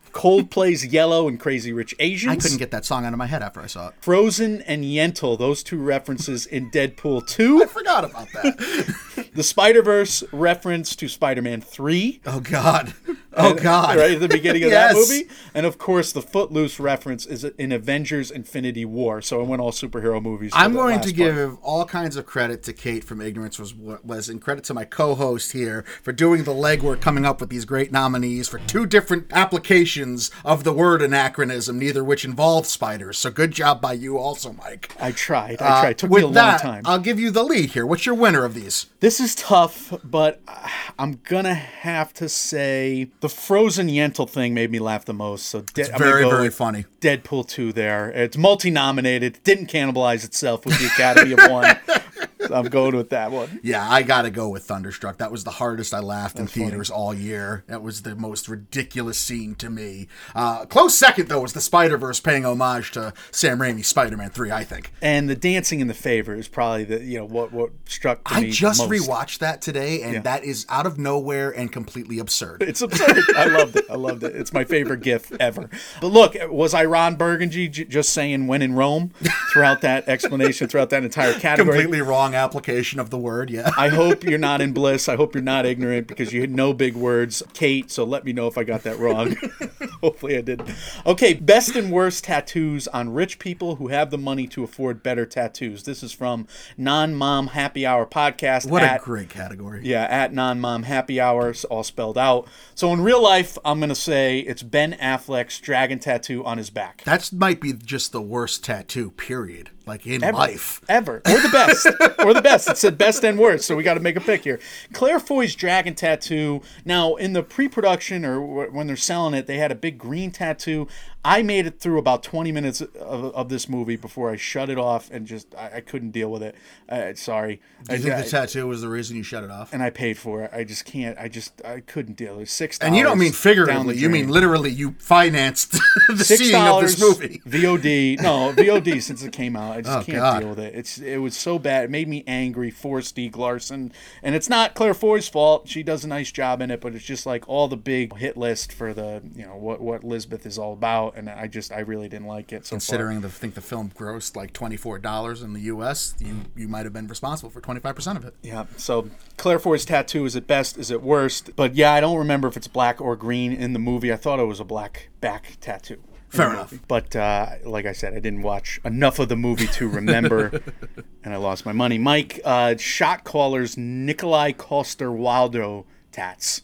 Coldplay's Yellow and Crazy Rich Asians. I couldn't get that song out of my head after I saw it. Frozen and Yentl, those two references in Deadpool 2. I forgot about that. The Spider-Verse reference to Spider-Man 3. Oh, God. Oh, God. Right at the beginning of Yes. that movie. And, of course, the Footloose reference is in Avengers Infinity War. So I went all superhero movies. I'm going to give all kinds of credit to Kate from Ignorance Was, and credit to my co-host here for doing the legwork, coming up with these great nominees for two different applications of the word anachronism, neither which involved spiders. So good job by you also, Mike. I tried. It took me With a long that, time. I'll give you the lead here. What's your winner of these? This is tough, but I'm going to have to say the Frozen Yentl thing made me laugh the most. So Very funny. Deadpool 2 there. It's multi-nominated. Didn't cannibalize itself with the Academy of One. So I'm going with that one. Yeah, I got to go with Thunderstruck. That was the hardest I laughed in theaters all year. That was the most ridiculous scene to me. Close second, though, was the Spider-Verse paying homage to Sam Raimi's Spider-Man 3, I think. And the dancing in the favor is probably what struck me I just the most. rewatched that today, and that is out of nowhere and completely absurd. It's absurd. I loved it. It's my favorite GIF ever. But look, was I Ron Burgundy just saying "when in Rome" throughout that explanation, throughout that entire category? Completely wrong application of the word, yeah. I hope you're not in bliss. I hope you're not ignorant because you know big words, Kate. So let me know if I got that wrong. Hopefully I didn't. Okay, best and worst tattoos on rich people who have the money to afford better tattoos. This is from Non-Mom Happy Hour podcast. What a great category. Yeah, at Non-Mom Happy Hour, all spelled out. So in real life, I'm going to say it's Ben Affleck's dragon tattoo on his back. That might be just the worst tattoo, period. Like in life. Ever. Or the best. Or the best. It said best and worst, so we got to make a pick here. Claire Foy's dragon tattoo. Now, in the pre-production or when they're selling it, they had a big green tattoo. I made it through about 20 minutes of this movie before I shut it off and just, I couldn't deal with it. Sorry. Do you think the tattoo was the reason you shut it off? And I paid for it. I just can't. I couldn't deal. It was $6. And you don't mean figuratively. You mean literally you financed the seeing of this movie. VOD. No, VOD since it came out. I just can't deal with it. It was so bad. It made me angry for Stieg Larsson. And it's not Claire Foy's fault. She does a nice job in it, but it's just like all the big hit list for the, what Lisbeth is all about. And I really didn't like it so Considering far. I think the film grossed like $24 in the U.S., you might have been responsible for 25% of it. Yeah, so Claire Foy's tattoo is it best, is it worst? But yeah, I don't remember if it's black or green in the movie. I thought it was a black back tattoo. Fair enough. But like I said, I didn't watch enough of the movie to remember, and I lost my money. Mike, Shot Caller's Nikolai Coster-Waldau tats.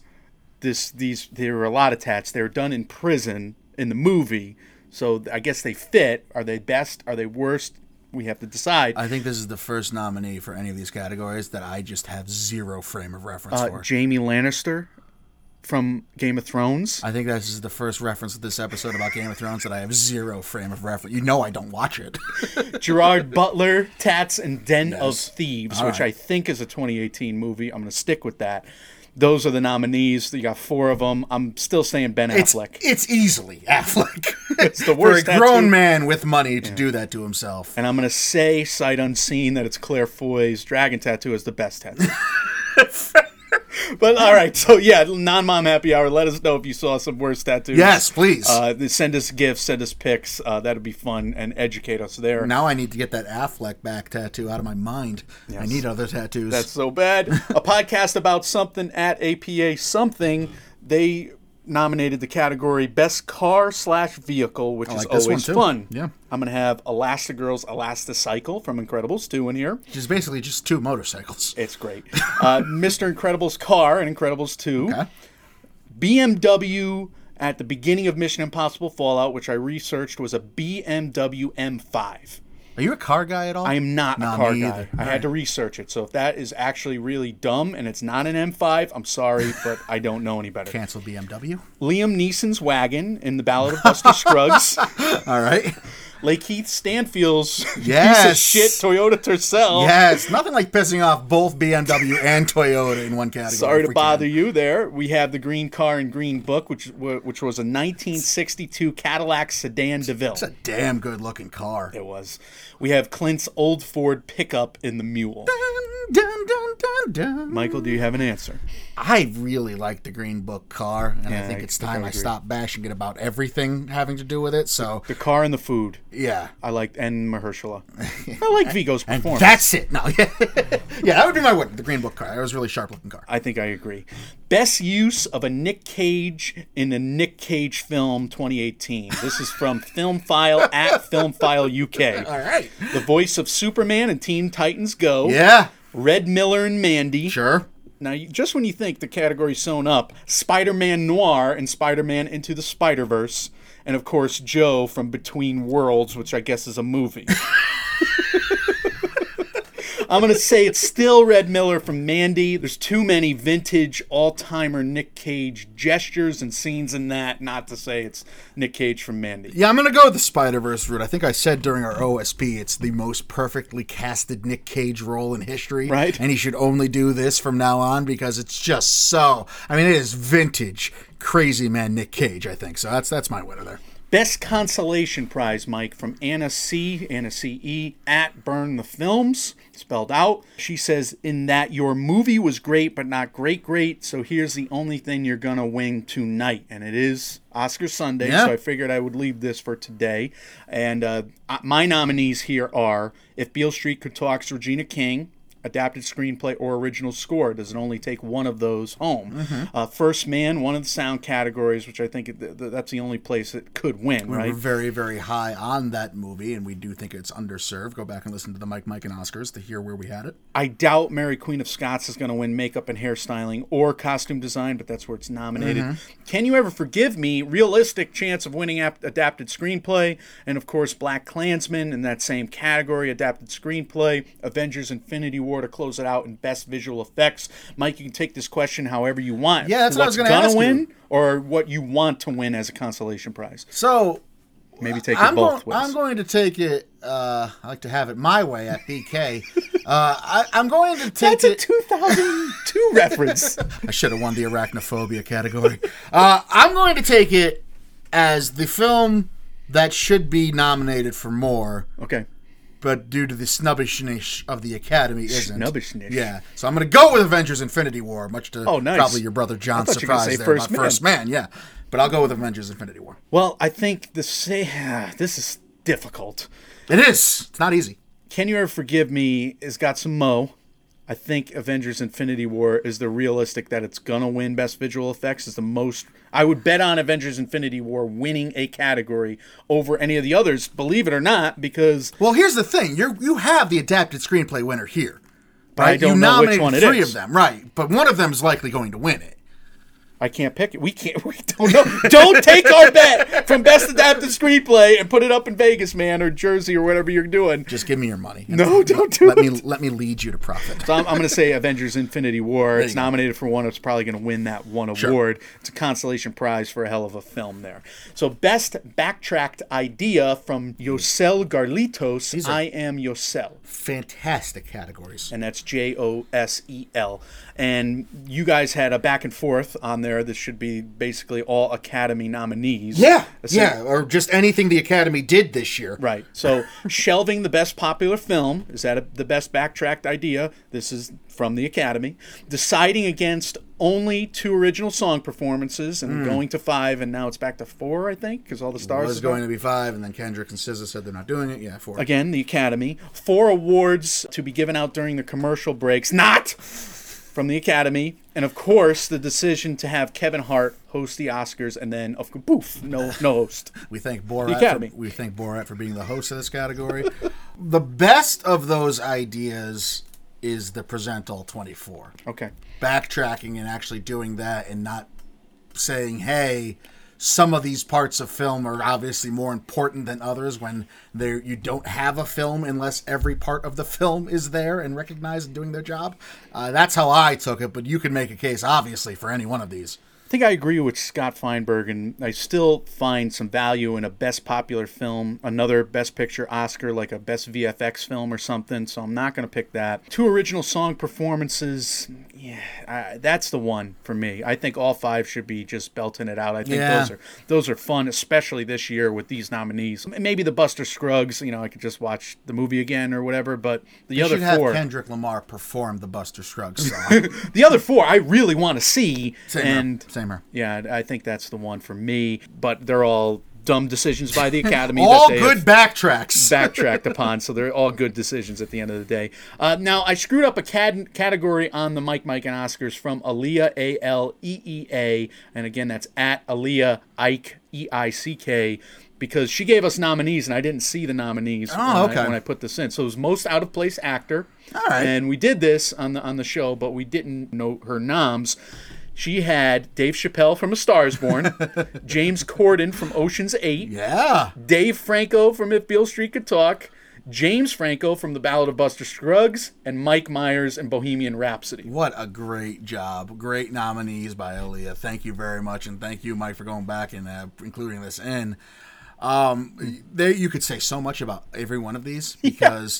There were a lot of tats. They were done in prison in the movie, so I guess they fit. Are they best? Are they worst? We have to decide. I think this is the first nominee for any of these categories that I just have zero frame of reference for. Jaime Lannister from Game of Thrones. I think this is the first reference to this episode about Game of Thrones that I have zero frame of reference. You know I don't watch it. Gerard Butler, Tats, and Den of Thieves, which I think is a 2018 movie. I'm going to stick with that. Those are the nominees. You got 4 of them. I'm still saying Ben Affleck. It's easily Affleck. It's the worst for a grown man with money to do that to himself. And I'm going to say, sight unseen, that it's Claire Foy's dragon tattoo is the best tattoo. But all right, so yeah, Non-Mom Happy Hour. Let us know if you saw some worse tattoos. Yes, please. Send us gifts, send us pics. That'd be fun and educate us there. Now I need to get that Affleck back tattoo out of my mind. Yes. I need other tattoos. That's so bad. A podcast about something at APA something. They nominated the category Best Car/Vehicle, which is always fun. Yeah. I'm going to have Elastigirl's Elasticycle from Incredibles 2 in here. Which is basically just 2 motorcycles. It's great. Mr. Incredible's car in Incredibles 2. Okay. BMW at the beginning of Mission Impossible Fallout, which I researched, was a BMW M5. Are you a car guy at all? I am not a car guy. I had to research it. So if that is actually really dumb and it's not an M5, I'm sorry, but I don't know any better. Cancel BMW. Liam Neeson's wagon in The Ballad of Buster Scruggs. All right. Lakeith Stanfield's yes. piece of shit Toyota Tercel. Yes, nothing like pissing off both BMW and Toyota in one category. Sorry to bother you there. We have the Green Car and Green Book, which was a 1962 Cadillac Sedan DeVille. It's a damn good looking car. It was. We have Clint's old Ford pickup in The Mule. dun, dun, dun, dun. Michael, do you have an answer? I really like the Green Book car, and Yeah, I think I it's think I time I agree. stop bashing it about everything having to do with it. So, The car and the food. yeah. I liked, and Mahershala. I like Vigo's And performance. that's it. No, yeah. Yeah, that would be my win. The Green Book car. It was a really sharp looking car. I think I agree. Best use of a Nick Cage in a Nick Cage film 2018. This is from Filmfile at Filmfile UK. All right. The voice of Superman and Teen Titans Go. Yeah, Red Miller and Mandy. sure. Now, just when you think the category's sewn up, Spider-Man Noir and Spider-Man Into the Spider-Verse. And, of course, Joe from Between Worlds, which I guess is a movie. I'm going to say it's still Red Miller from Mandy. There's too many vintage, all-timer Nick Cage gestures and scenes in that, not to say it's Nick Cage from Mandy. Yeah, I'm going to go with the Spider-Verse route. I think I said during our OSP it's the most perfectly casted Nick Cage role in history. Right. And he should only do this from now on because it's just so... I mean, it is vintage, crazy man Nick Cage, I think. So that's my winner there. Best consolation prize, Mike, from Anna CE, at Burn the Films, spelled out. She says, in that your movie was great, but not great, so here's the only thing you're going to win tonight. And it is Oscar Sunday, Yeah. so I figured I would leave this for today. And my nominees here are If Beale Street Could Talk's Regina King, adapted screenplay or original score. Does it only take one of those home? First Man, one of the sound categories, which I think that's the only place it could win, We're right? very, very high on that movie, and we do think it's underserved. Go back and listen to the Mike, and Oscars to hear where we had it. I doubt Mary Queen of Scots is going to win makeup and hairstyling or costume design, but that's where it's nominated. Can You Ever Forgive Me? Realistic chance of winning adapted screenplay. And, of course, Black Klansman in that same category, adapted screenplay. Avengers Infinity War to close it out in best visual effects. Mike, you can take this question however you want. Yeah, that's what I was gonna What's ask you. win or what you want to win as a consolation prize. So... Maybe take it both ways. I'm going to take it. I like to have it my way at BK. I'm going to take That's a it. 2002 reference. I should have won the arachnophobia category. I'm going to take it as the film that should be nominated for more, Okay. but due to the snubbishness of the Academy, isn't. Snubbishness. Yeah. So I'm going to go with Avengers: Infinity War, much to Oh, nice. probably your brother John's I thought you were gonna surprise say there First about Man. First Man. Yeah. But I'll go with Avengers: Infinity War. Well, I think this is difficult. It is. It's not easy. Can You Ever Forgive Me has got some mo. I think Avengers Infinity War is the realistic that it's going to win Best Visual Effects. Is the most. I would bet on Avengers Infinity War winning a category over any of the others, believe it or not, because Well, here's the thing: you have the adapted screenplay winner here, But I don't you know which nominated one it three is. of them, right? But one of them is likely going to win it. I can't pick it. We don't know. Don't take our bet from Best Adapted Screenplay and put it up in Vegas, man, or Jersey, or whatever you're doing. Just give me your money. No, don't do it. Let me lead you to profit. So I'm going to say Avengers Infinity War. It's you go. nominated for one. It's probably going to win that one award. It's a consolation prize for a hell of a film there. So best backtracked idea from Yosel Garlitos. These are- I Am Yosel. Fantastic categories. And that's Josel. And you guys had a back and forth on there. This should be basically all Academy nominees. Yeah, or just anything the Academy did this year. Right. So shelving the best popular film, is that the best backtracked idea? This is from the Academy. Deciding against only 2 original song performances and going to 5, and now it's back to 4, I think, because all the It stars was are going to be 5, and then Kendrick and SZA said they're not doing it. Yeah, 4. Again, the Academy. 4 awards to be given out during the commercial breaks. Not from the Academy. And, of course, the decision to have Kevin Hart host the Oscars and then, of course, poof, no host. We thank Academy. Borat for being the host of this category. The best of those ideas is the Present All 24. Okay. Backtracking and actually doing that and not saying, hey, some of these parts of film are obviously more important than others when you don't have a film unless every part of the film is there and recognized and doing their job. That's how I took it, but you can make a case, obviously, for any one of these. I think I agree with Scott Feinberg, and I still find some value in a Best Popular Film, another Best Picture Oscar, like a Best VFX film or something, so I'm not going to pick that. 2 original song performances, That's the one for me. I think all 5 should be just belting it out. I think Yeah. those are fun, especially this year with these nominees. Maybe the Buster Scruggs, I could just watch the movie again or whatever. But the other should have 4, Kendrick Lamar perform the Buster Scruggs song. the other 4, I really want to see. Same here. Yeah, I think that's the one for me. But they're all dumb decisions by the Academy. All that they good have backtracks. backtracked upon, so they're all good decisions at the end of the day. Now, I screwed up a category on the Mike and Oscars from Aaliyah, Aleea, and again, that's at Aaliyah Ike, Eick, because she gave us nominees, and I didn't see the nominees when I put this in. So it was most out of place actor, All right. and we did this on the show, but we didn't know her noms. She had Dave Chappelle from A Star Is Born, James Corden from Ocean's 8, Yeah. Dave Franco from If Beale Street Could Talk, James Franco from The Ballad of Buster Scruggs, and Mike Myers in Bohemian Rhapsody. What a great job. Great nominees by Aaliyah. Thank you very much. And thank you, Mike, for going back and including this in. You could say so much about every one of these because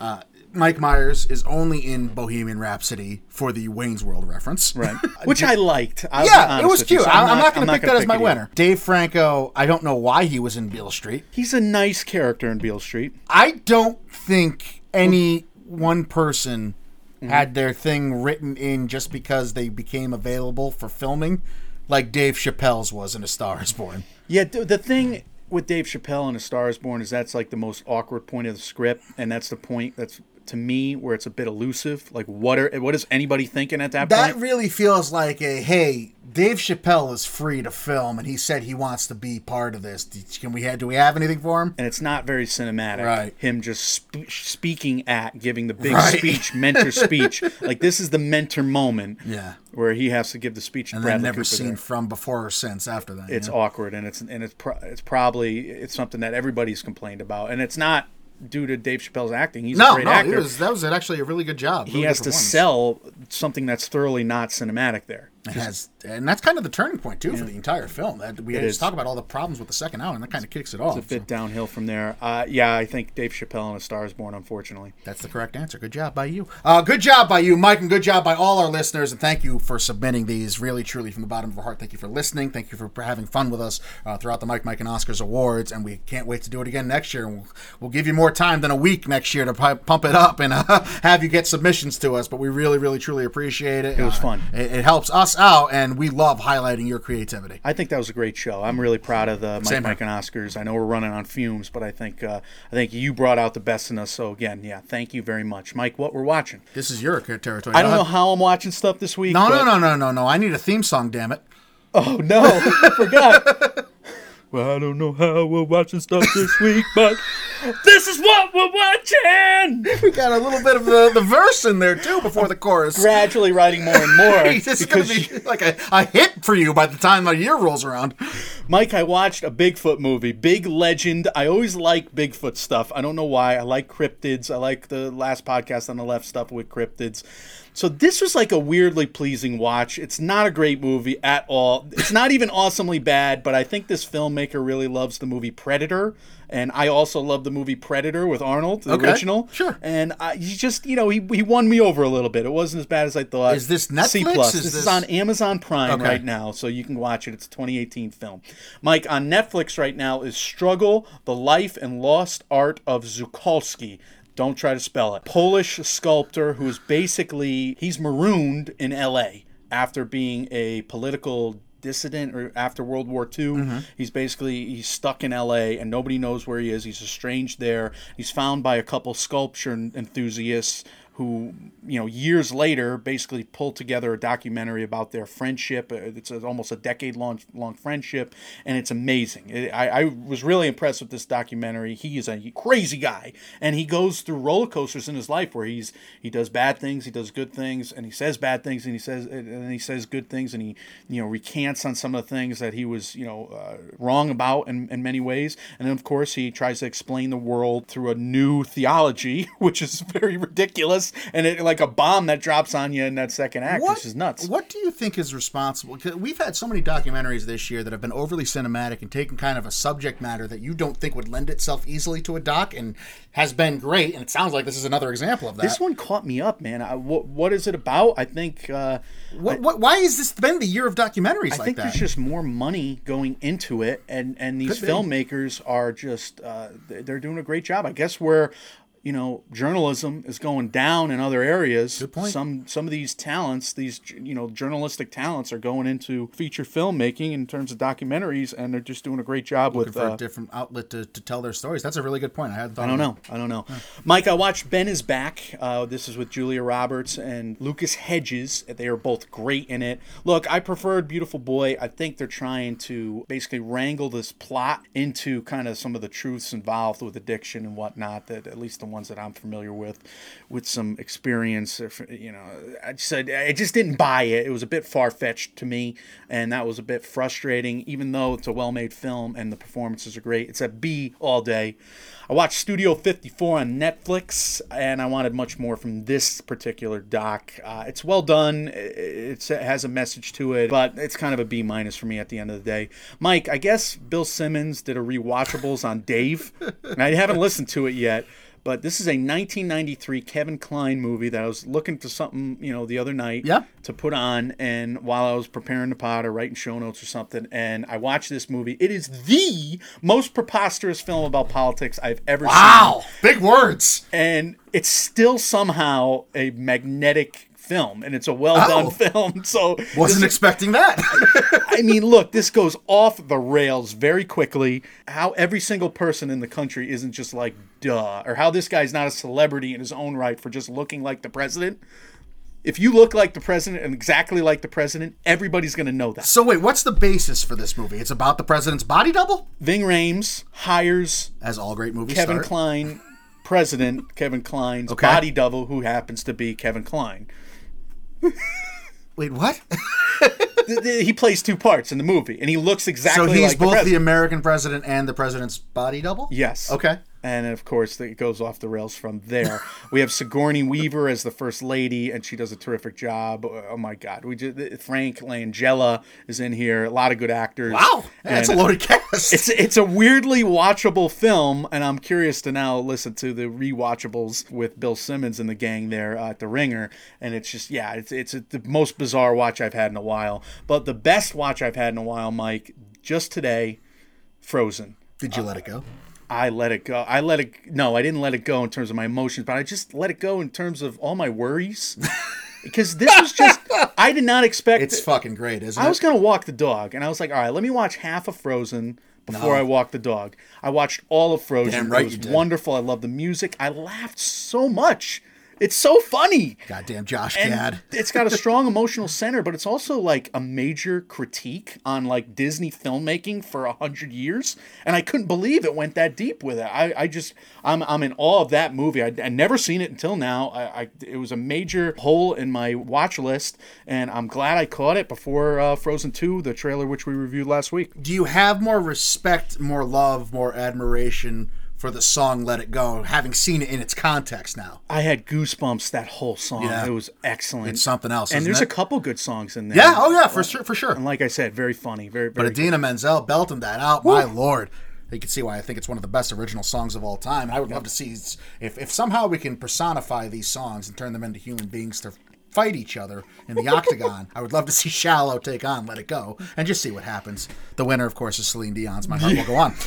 Mike Myers is only in Bohemian Rhapsody for the Wayne's World reference. Right. Which I liked. It was cute. I'm not going to pick that as my it either. winner. Dave Franco, I don't know why he was in Beale Street. He's a nice character in Beale Street. I don't think any one person had their thing written in just because they became available for filming, like Dave Chappelle's was in A Star Is Born. Yeah, the thing with Dave Chappelle in A Star Is Born is that's like the most awkward point of the script, and that's the point that's, to me, where it's a bit elusive. Like, what is anybody thinking at that point? That really feels like hey, Dave Chappelle is free to film, and he said he wants to be part of this. Do we have anything for him? And it's not very cinematic. Right. Him just speaking giving the big Right. speech, mentor speech. Like, this is the mentor moment. Yeah. Where he has to give the speech. And Bradley then never Cooper seen there. from before or since after that. It's awkward, and it's probably something that everybody's complained about, and it's not due to Dave Chappelle's acting. He's a great actor. That was actually a really good job. He has to sell something that's thoroughly not cinematic there. And that's kind of the turning point too for the entire film. We It just is. talk about all the problems with the second hour, and that kind of kicks it off. It's a bit downhill from there. I think Dave Chappelle in A Star Is Born, unfortunately. That's the correct answer. Good job by you. Good job by you, Mike, and good job by all our listeners. And thank you for submitting these really, truly from the bottom of our heart. Thank you for listening. Thank you for having fun with us throughout the Mike and Oscars Awards. And we can't wait to do it again next year. And we'll give you more time than a week next year to pump it up and have you get submissions to us. But we really, really, truly appreciate it. It was fun. It helps us out, and we love highlighting your creativity. I think that was a great show. I'm really proud of the Same Mike and Oscars. I know we're running on fumes, but I think you brought out the best in us. So again, thank you very much, Mike. What we're watching? This is your territory. I don't know how I'm watching stuff this week. No. but- I need a theme song, damn it. Oh no, I forgot. Well, I don't know how we're watching stuff this week, but this is what we're watching. We got a little bit of the verse in there too before the chorus. Gradually writing more and more. This is going to be like a hit for you by the time a year rolls around. Mike, I watched a Bigfoot movie, Big Legend. I always like Bigfoot stuff. I don't know why. I like cryptids. I like the last podcast on the left stuff with cryptids. So this was like a weirdly pleasing watch. It's not a great movie at all. It's not even awesomely bad, but I think this filmmaker really loves the movie Predator. And I also love the movie Predator with Arnold, the original. Sure. And he just, he won me over a little bit. It wasn't as bad as I thought. Is this Netflix? C+. This is on Amazon Prime Okay. right now, so you can watch it. It's a 2018 film. Mike, on Netflix right now is Struggle, The Life and Lost Art of Zukolski. Don't try to spell it. Polish sculptor who's basically, he's marooned in L.A. after being a political dissident or after World War II. He's stuck in LA and nobody knows where he is. He's estranged there. He's found by a couple sculpture enthusiasts who, years later basically pulled together a documentary about their friendship. It's almost a decade-long friendship, and it's amazing. I was really impressed with this documentary. He is a crazy guy, and he goes through roller coasters in his life where he does bad things, he does good things, and he says bad things, and he says good things, and he recants on some of the things that he was wrong about in many ways. And then, of course, he tries to explain the world through a new theology, which is very ridiculous. badass, and it like a bomb that drops on you in that second act. This is nuts. What do you think is responsible? 'Cause we've had so many documentaries this year that have been overly cinematic and taken kind of a subject matter that you don't think would lend itself easily to a doc, and has been great. And it sounds like this is another example of that. This one caught me up, man. What is it about? I think. Why has this been the year of documentaries like that? I think there's just more money going into it, and these filmmakers are just they're doing a great job. I guess where journalism is going down in other areas. Good point. Some of these talents, these journalistic talents, are going into feature filmmaking in terms of documentaries, and they're just doing a great job Looking with for a different outlet to tell their stories. That's a really good point. I hadn't thought. I don't know. Mike, I watched Ben is Back. This is with Julia Roberts and Lucas Hedges. They are both great in it. Look, I preferred Beautiful Boy. I think they're trying to basically wrangle this plot into kind of some of the truths involved with addiction and whatnot, that at least the ones that I'm familiar with some experience. I just didn't buy it. It was a bit far-fetched to me, and that was a bit frustrating, even though it's a well-made film and the performances are great. It's a B all day. I watched Studio 54 on Netflix, and I wanted much more from this particular doc. It's well done. It has a message to it, but it's kind of a B- for me at the end of the day. Mike, I guess Bill Simmons did a rewatchables on Dave, and I haven't listened to it yet. But this is a 1993 Kevin Kline movie that I was looking for something, the other night to put on, and while I was preparing the pod or writing show notes or something, and I watched this movie. It is the most preposterous film about politics I've ever seen. Wow, big words. And it's still somehow a magnetic film, and it's a well-done film. So wasn't expecting that. I mean, look, this goes off the rails very quickly. How every single person in the country isn't just like, duh, or how this guy's not a celebrity in his own right for just looking like the president. If you look like the president and exactly like the president, everybody's going to know that. So wait, what's the basis for this movie? It's about the president's body double? Ving Rhames hires, as all great movies Kevin start, Kline, President Kevin Kline's body double, who happens to be Kevin Kline. Wait, what? He plays two parts in the movie, and he looks exactly like the president. So he's both the American president and the president's body double? Yes. Okay. And, of course, it goes off the rails from there. We have Sigourney Weaver as the First Lady, and she does a terrific job. Oh, my God. Frank Langella is in here. A lot of good actors. Wow. That's a loaded cast. It's a weirdly watchable film, and I'm curious to now listen to the rewatchables with Bill Simmons and the gang there at The Ringer. And it's just, it's the most bizarre watch I've had in a while. But the best watch I've had in a while, Mike, just today, Frozen. Did you let it go? I let it go. No, I didn't let it go in terms of my emotions, but I just let it go in terms of all my worries. Because this was just, I did not expect. It's fucking great, isn't it? I was going to walk the dog, and I was like, all right, let me watch half of Frozen before I walk the dog. I watched all of Frozen. Damn right it was wonderful. I love the music. I laughed so much. It's so funny. Goddamn Josh And Gad. It's got a strong emotional center, but it's also like a major critique on like Disney filmmaking for 100 years. And I couldn't believe it went that deep with it. I'm in awe of that movie. I'd never seen it until now. It was a major hole in my watch list, and I'm glad I caught it before Frozen 2, the trailer which we reviewed last week. Do you have more respect, more love, more admiration for the song Let It Go, having seen it in its context now? I had goosebumps that whole song. Yeah. It was excellent. It's something else, And isn't there's it? a couple good songs in there. Yeah, oh yeah, for sure. And like I said, very funny, very But good. Idina Menzel belting that out, my lord. You can see why I think it's one of the best original songs of all time. I would love to see if somehow we can personify these songs and turn them into human beings to fight each other in the octagon. I would love to see Shallow take on Let It Go and just see what happens. The winner, of course, is Celine Dion's My Heart Will Go On.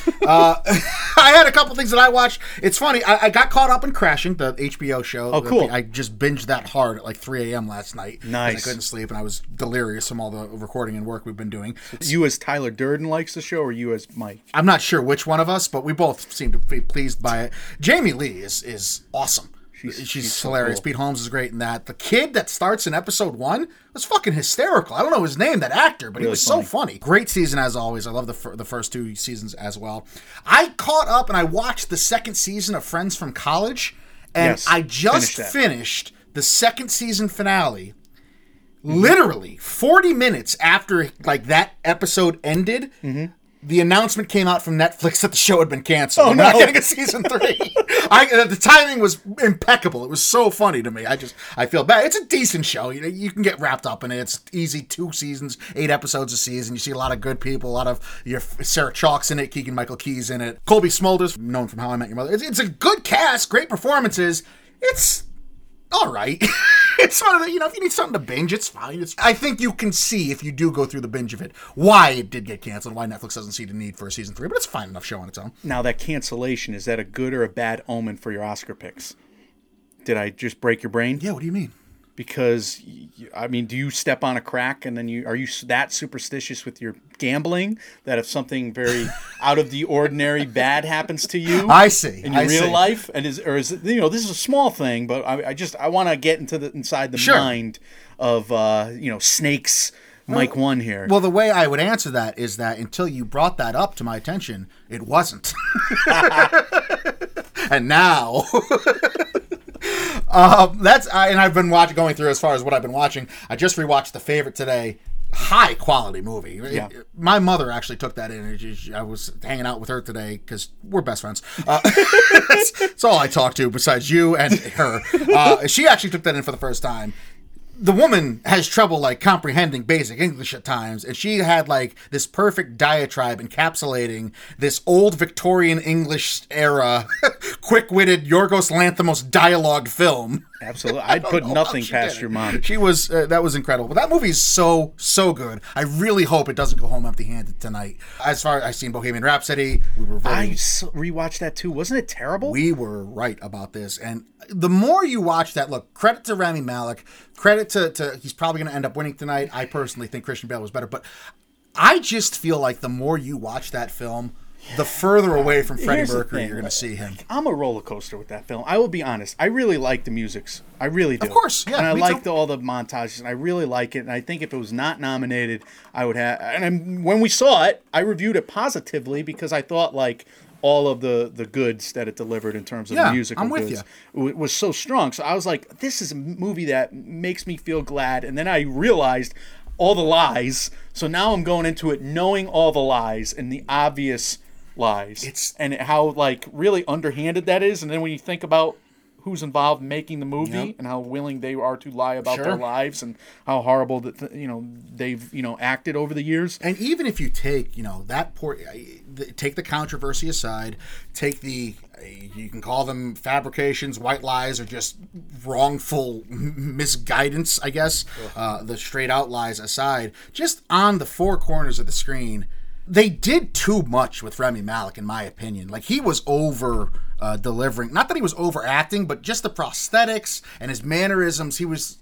I had a couple things that I watched. It's funny. I got caught up in Crashing, the HBO show. Oh, cool. I just binged that hard at like 3 a.m. last night. Nice. I couldn't sleep, and I was delirious from all the recording and work we've been doing. You as Tyler Durden likes the show, or you as Mike? I'm not sure which one of us, but we both seem to be pleased by it. Jamie Lee is awesome. She's hilarious. So cool. Pete Holmes is great in that. The kid that starts in episode 1 was fucking hysterical. I don't know his name, that actor, but he was so funny. Great season as always. I love the first 2 seasons as well. I caught up and I watched the second season of Friends from College, and Yes, I just finished the second season finale. Literally 40 minutes after like that episode ended. the announcement came out from Netflix that the show had been canceled. Oh, We're no. not getting a season 3. The timing was impeccable. It was so funny to me. I feel bad. It's a decent show. You can get wrapped up in it. It's easy. 2 seasons, 8 episodes a season. You see a lot of good people. A lot of your Sarah Chalk's in it. Keegan-Michael Key's in it. Colby Smulders, known from How I Met Your Mother. It's a good cast. Great performances. It's all right. It's one of the, if you need something to binge, it's fine. I think you can see, if you do go through the binge of it, why it did get canceled, why Netflix doesn't see the need for a season 3, but it's a fine enough show on its own. Now, that cancellation, is that a good or a bad omen for your Oscar picks? Did I just break your brain? Yeah, what do you mean? Because, do you step on a crack and then are you that superstitious with your gambling that if something very out of the ordinary bad happens to you, I see, in your real life, and is it, this is a small thing, but I want to get inside the mind of Snake's Mike 1 here. Well, the way I would answer that is that until you brought that up to my attention, it wasn't. And now. And I've been going through as far as what I've been watching. I just rewatched The Favorite today. High quality movie. Yeah. My mother actually took that in. I was hanging out with her today because we're best friends. That's all I talk to besides you and her. She actually took that in for the first time. The woman has trouble comprehending basic English at times, and she had this perfect diatribe encapsulating this old Victorian English era, quick-witted Yorgos Lanthimos dialogue film. Absolutely, I'd put nothing past your mom. She was that was incredible. But that movie's so good. I really hope it doesn't go home empty-handed tonight. As far as I've seen Bohemian Rhapsody, I rewatched that too. Wasn't it terrible? We were right about this, and the more you watch that, look, credit to Rami Malek, credit to he's probably going to end up winning tonight. I personally think Christian Bale was better, but I just feel like the more you watch that film, the further away from Freddie Mercury you're going to see him. I'm a roller coaster with that film. I will be honest. I really like the musics. I really do. Of course, yeah. And I me liked too. all the montages, and I really like it. And I think if it was not nominated, I would have. And when we saw it, I reviewed it positively because I thought all of the goods that it delivered in terms of the musical I'm with goods was so strong. So I was like, this is a movie that makes me feel glad. And then I realized all the lies. So now I'm going into it knowing all the lies and the obvious lies. And how really underhanded that is. And then when you think about who's involved in making the movie and how willing they are to lie about their lives and how horrible that they've acted over the years. And even if you take take the controversy aside, take you can call them fabrications, white lies, or just wrongful misguidance, I guess, the straight out lies aside, just on the 4 corners of the screen, they did too much with Rami Malek, in my opinion. He was over delivering. Not that he was overacting, but just the prosthetics and his mannerisms. He was.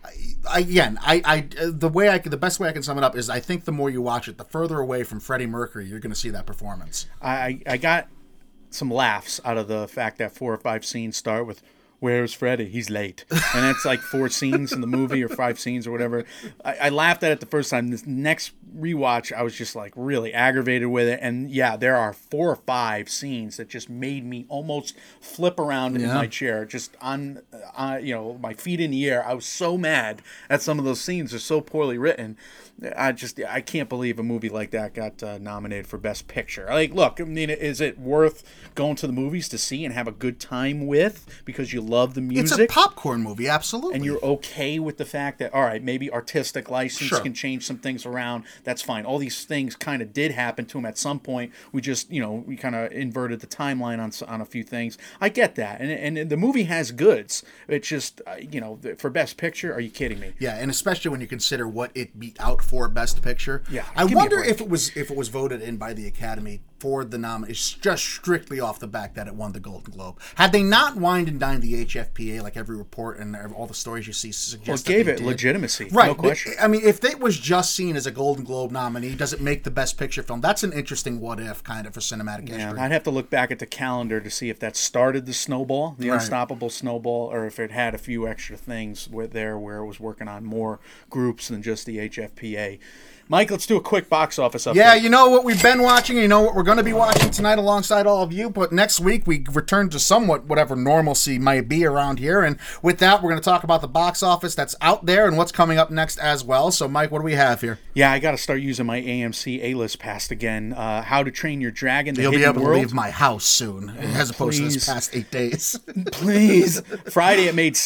The best way I can sum it up is I think the more you watch it, the further away from Freddie Mercury you're going to see that performance. I got some laughs out of the fact that 4 or 5 scenes start with, "Where's Freddie? He's late." And that's 4 scenes in the movie or 5 scenes or whatever. I laughed at it the first time. This next rewatch, I was just really aggravated with it. And yeah, there are 4 or 5 scenes that just made me almost flip around in my chair, just on my feet in the air. I was so mad at some of those scenes. They're so poorly written. I can't believe a movie like that got nominated for Best Picture. Look, is it worth going to the movies to see and have a good time with because you love the music? It's a popcorn movie, absolutely. And you're okay with the fact that, all right, maybe artistic license can change some things around. That's fine. All these things kind of did happen to him at some point. We just, we kind of inverted the timeline on a few things. I get that. And the movie has goods. It's just, for Best Picture, are you kidding me? Yeah, and especially when you consider what it beat out for Best Picture. Yeah, I wonder if it was voted in by the Academy for the nomination, just strictly off the back that it won the Golden Globe. Had they not wined and dined the HFPA, like every report and all the stories you see suggest, well, it gave it legitimacy, right? No question. If it was just seen as a Golden Globe nominee, does it make the Best Picture film? That's an interesting what if kind of for cinematic history. I'd have to look back at the calendar to see if that started the snowball, the unstoppable snowball, or if it had a few extra things where it was working on more groups than just the HFPA. Mike, let's do a quick box office update. Yeah, you know what we've been watching, and you know what we're going to be watching tonight alongside all of you, but next week we return to somewhat whatever normalcy might be around here, and with that, we're going to talk about the box office that's out there and what's coming up next as well. So, Mike, what do we have here? Yeah, I got to start using my AMC A-list pass again. How to Train Your Dragon, The You'll be Hidden able World. to leave my house soon, as opposed to please. this past 8 days. Please. Friday, it made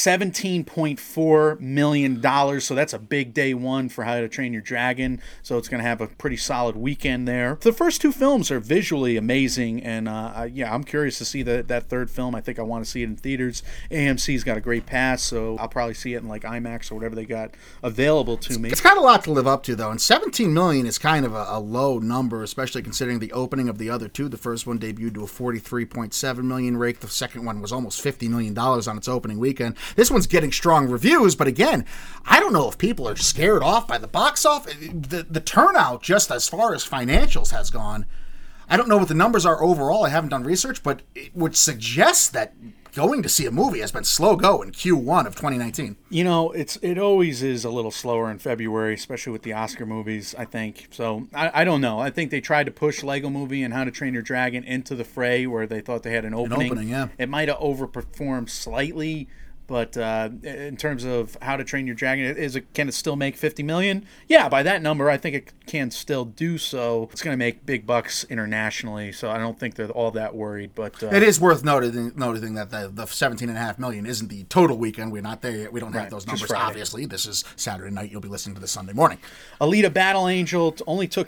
$17.4 million, so that's a big day one for How to Train Your Dragon, so it's going to have a pretty solid weekend there. The first two films are visually amazing, and I'm curious to see that third film. I think I want to see it in theaters. AMC's got a great pass, so I'll probably see it in like IMAX or whatever they got available to me. It's got a lot to live up to, though, and $17 million is kind of a low number, especially considering the opening of the other two. The first one debuted to a $43.7 million rate. The second one was almost $50 million on its opening weekend. This one's getting strong reviews, but again, I don't know if people are scared off by the box office. The turnout, just as far as financials has gone, I don't know what the numbers are overall. I haven't done research, but it would suggest that going to see a movie has been slow go in Q1 of 2019. You know, it always is a little slower in February, especially with the Oscar movies, I think. So, I don't know. I think they tried to push Lego Movie and How to Train Your Dragon into the fray where they thought they had an opening. Yeah. It might have overperformed slightly, but in terms of How to Train Your Dragon, can it still make $50 million? Yeah, by that number, I think it can still do so. It's going to make big bucks internationally, so I don't think they're all that worried. But it is worth noting that the $17.5 million isn't the total weekend. We're not there yet. We don't have those numbers, obviously. This is Saturday night. You'll be listening to this Sunday morning. Alita Battle Angel only took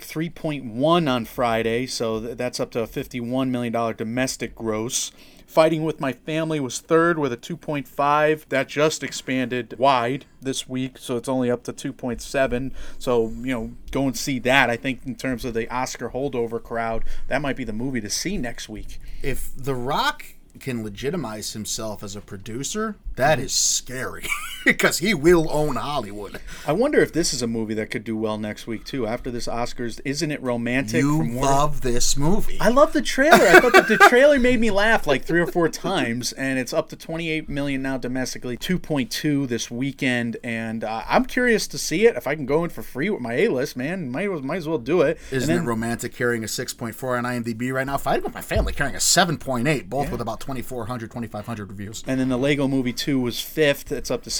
3.1 on Friday, so that's up to a $51 million domestic gross. Fighting with My Family was third with a 2.5. That just expanded wide this week, so it's only up to 2.7. So, go and see that. I think in terms of the Oscar holdover crowd, that might be the movie to see next week. If The Rock can legitimize himself as a producer, that is scary because he will own Hollywood. I wonder if this is a movie that could do well next week too. After this Oscars, isn't it romantic? You love this movie. I love the trailer. I thought that the trailer made me laugh like 3 or 4 times, and it's up to $28 million now domestically, 2.2 this weekend, and I'm curious to see it. If I can go in for free with my A-list, man, might as well do it. Isn't it romantic carrying a 6.4 on IMDb right now? Fighting with My Family carrying a 7.8, both with about 2,400, 2,500 reviews. And then the Lego Movie 2 was fifth. It's up to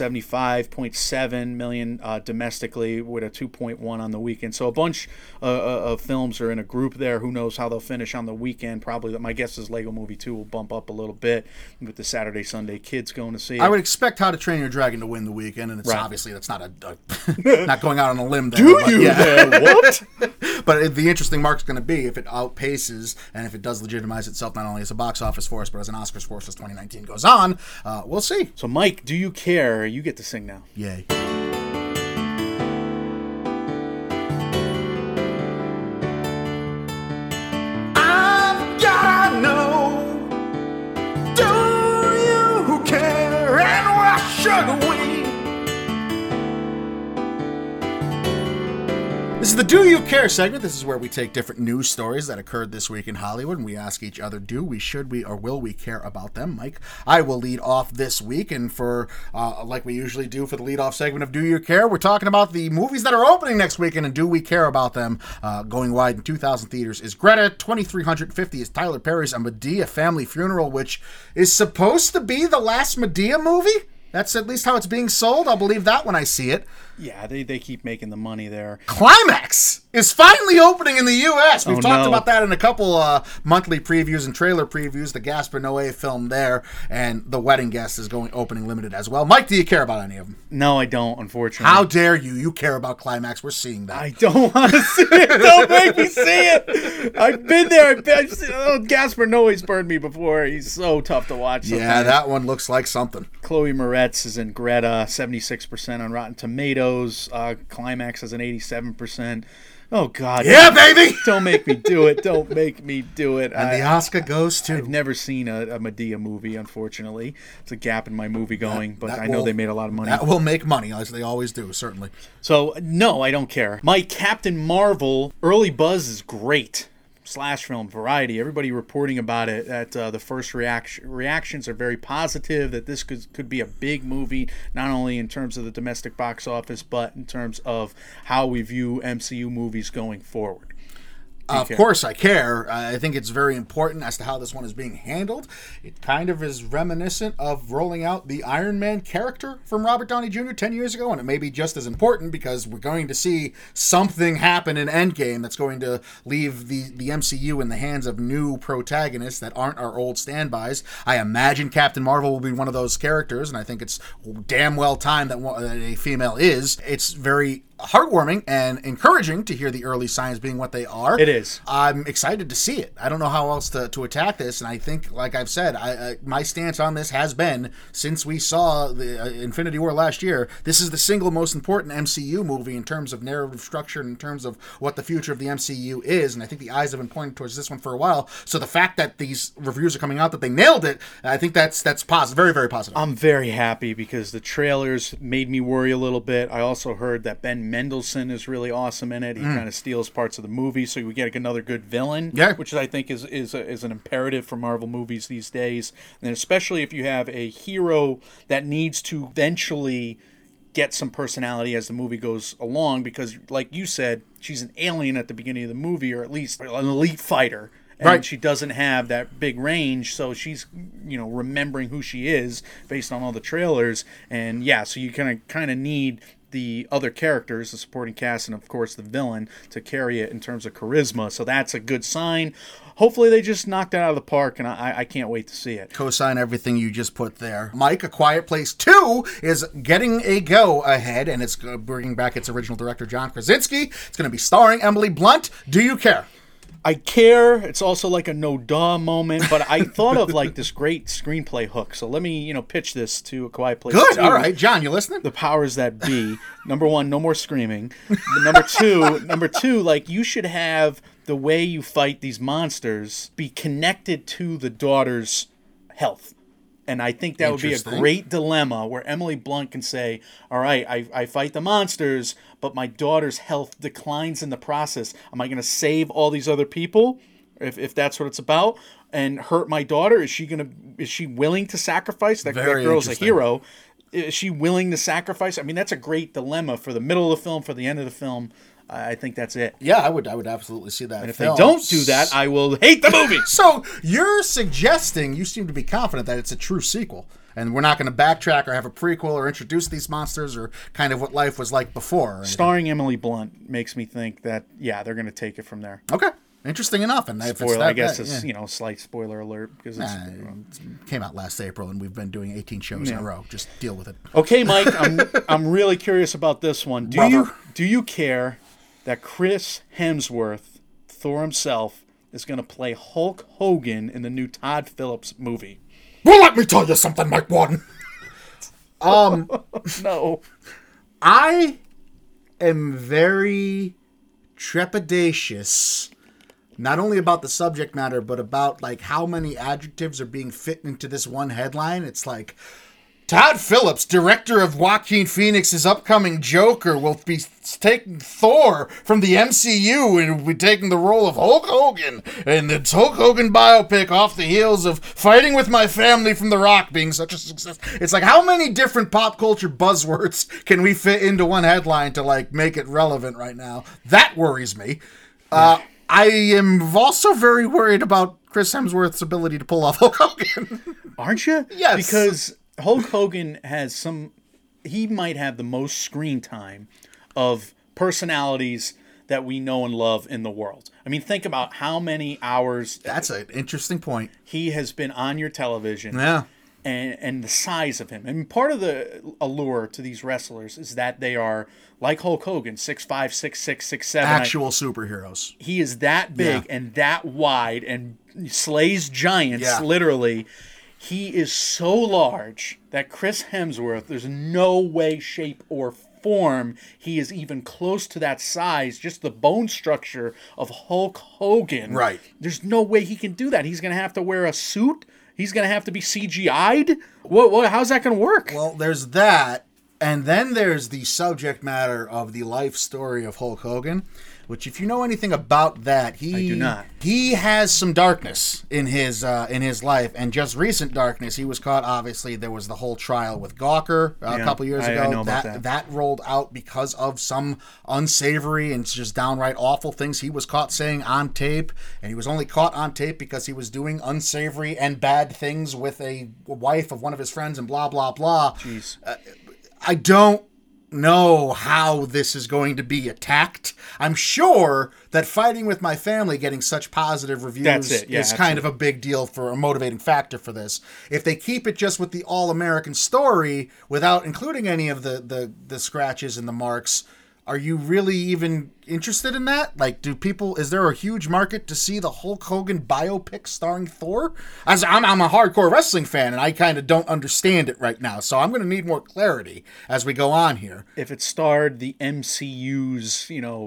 $75.7 million domestically with a 2.1 on the weekend. So a bunch of films are in a group there. Who knows how they'll finish on the weekend? Probably, my guess is Lego Movie 2 will bump up a little bit with the Saturday, Sunday kids going to see it. I would expect How to Train Your Dragon to win the weekend, and it's obviously that's not not going out on a limb there. What? But the interesting mark's going to be if it outpaces and if it does legitimize itself not only as a box office force but as an Oscars force as 2019 goes on. We'll see. So, Mike, do you care? You get to sing now. Yay. I've gotta know, do you care, and why should we? This is the Do You Care segment. This is where we take different news stories that occurred this week in Hollywood, and we ask each other, do we, should we, or will we care about them? Mike, I will lead off this week, and for, like we usually do for the lead-off segment of Do You Care, we're talking about the movies that are opening next weekend, and do we care about them? Going wide in 2,000 theaters is Greta, 2,350 is Tyler Perry's A Madea Family Funeral, which is supposed to be the last Madea movie? That's at least how it's being sold. I'll believe that when I see it. Yeah, they keep making the money there. Climax is finally opening in the U.S. We've talked no. about that in a couple monthly previews and trailer previews. The Gaspar Noé film there, and The Wedding Guest is going opening limited as well. Mike, do you care about any of them? No, I don't, unfortunately. How dare you? You care about Climax. We're seeing that. I don't want to see it. Don't make me see it. I've been there. Gaspar Noé's burned me before. He's so tough to watch sometimes. Yeah, that one looks like something. Chloe Moretz is in Greta, 76% on Rotten Tomatoes. Climax has an 87%. Oh, God. Yeah, baby! Don't make me do it. Don't make me do it. And the Oscar goes to... I've never seen a Madea movie, unfortunately. It's a gap in my movie going, but I know they made a lot of money. That will make money, as they always do, certainly. So, no, I don't care. My Captain Marvel early buzz is great. Slash Film, Variety, everybody reporting about it, that the first reactions are very positive, that this could be a big movie, not only in terms of the domestic box office, but in terms of how we view MCU movies going forward. Of course I care. I think it's very important as to how this one is being handled. It kind of is reminiscent of rolling out the Iron Man character from Robert Downey Jr. 10 years ago, and it may be just as important because we're going to see something happen in Endgame that's going to leave the MCU in the hands of new protagonists that aren't our old standbys. I imagine Captain Marvel will be one of those characters, and I think it's damn well timed that a female is. It's very heartwarming and encouraging to hear the early signs being what they are. It is. I'm excited to see it. I don't know how else to attack this, and I think, like I've said, my stance on this has been, since we saw the Infinity War last year, this is the single most important MCU movie in terms of narrative structure and in terms of what the future of the MCU is, and I think the eyes have been pointing towards this one for a while, so the fact that these reviews are coming out that they nailed it, I think that's positive, very, very positive. I'm very happy because the trailers made me worry a little bit. I also heard that Ben Mendelsohn is really awesome in it. He kind of steals parts of the movie, so we get another good villain, which I think is an imperative for Marvel movies these days. And especially if you have a hero that needs to eventually get some personality as the movie goes along, because, like you said, she's an alien at the beginning of the movie, or at least an elite fighter. And she doesn't have that big range, so she's, remembering who she is based on all the trailers. And so you kind of need the other characters, the supporting cast, and of course the villain, to carry it in terms of charisma. So that's a good sign. Hopefully they just knocked it out of the park, and I can't wait to see it. Co-sign everything you just put there. Mike, A Quiet Place 2 is getting a go ahead, and it's bringing back its original director, John Krasinski. It's going to be starring Emily Blunt. Do you care? I care. It's also like a no-duh moment, but I thought of like this great screenplay hook. So let me, pitch this to A Quiet Place. Good. 2. All right, John, you listening? The powers that be. Number one, no more screaming. Number two, like, you should have the way you fight these monsters be connected to the daughter's health. And I think that would be a great dilemma where Emily Blunt can say, all right, I fight the monsters, but my daughter's health declines in the process. Am I going to save all these other people, if that's what it's about, and hurt my daughter? Is she willing to sacrifice? That girl's a hero. Is she willing to sacrifice? I mean, that's a great dilemma for the middle of the film, for the end of the film. I think that's it. Yeah, I would absolutely see that. And if they don't do that, I will hate the movie. So you're suggesting, you seem to be confident that it's a true sequel, and we're not going to backtrack or have a prequel or introduce these monsters or kind of what life was like before. Starring Emily Blunt makes me think that, they're going to take it from there. Okay. Interesting enough. And spoiler, I guess it's, slight spoiler alert, because it came out last April, and we've been doing 18 shows in a row. Just deal with it. Okay, Mike, I'm really curious about this one. Do you care that Chris Hemsworth, Thor himself, is going to play Hulk Hogan in the new Todd Phillips movie? Well, let me tell you something, Mike Warden. No. I am very trepidatious, not only about the subject matter, but about like how many adjectives are being fit into this one headline. It's like, Todd Phillips, director of Joaquin Phoenix's upcoming Joker, will be taking Thor from the MCU and will be taking the role of Hulk Hogan in the Hulk Hogan biopic off the heels of Fighting With My Family from The Rock being such a success. It's like, how many different pop culture buzzwords can we fit into one headline to like make it relevant right now? That worries me. I am also very worried about Chris Hemsworth's ability to pull off Hulk Hogan. Aren't you? Yes. Because Hulk Hogan he might have the most screen time of personalities that we know and love in the world. I mean, think about how many hours. That's an interesting point. He has been on your television. Yeah. And the size of him. And part of the allure to these wrestlers is that they are, like Hulk Hogan, 6'5", 6'6", 6'7". Actual superheroes. He is that big and that wide and slays giants, literally. He is so large that Chris Hemsworth, there's no way, shape, or form he is even close to that size, just the bone structure of Hulk Hogan. Right. There's no way he can do that. He's going to have to wear a suit. He's going to have to be CGI'd. How's that going to work? Well, there's that. And then there's the subject matter of the life story of Hulk Hogan. which if you know anything about that, I do not. He has some darkness in his life, and just recent darkness. He was caught. Obviously, there was the whole trial with Gawker a couple years ago. I know about that. Rolled out because of some unsavory and just downright awful things he was caught saying on tape, and he was only caught on tape because he was doing unsavory and bad things with a wife of one of his friends, and blah blah blah. Jeez. I don't know how this is going to be attacked. I'm sure that Fighting with My Family getting such positive reviews is kind of a big deal for a motivating factor for this. If they keep it just with the all-American story without including any of the scratches and the marks, are you really even interested in that? Like, is there a huge market to see the Hulk Hogan biopic starring Thor? As I'm a hardcore wrestling fan, and I kind of don't understand it right now, so I'm going to need more clarity as we go on here. If it starred the MCU's,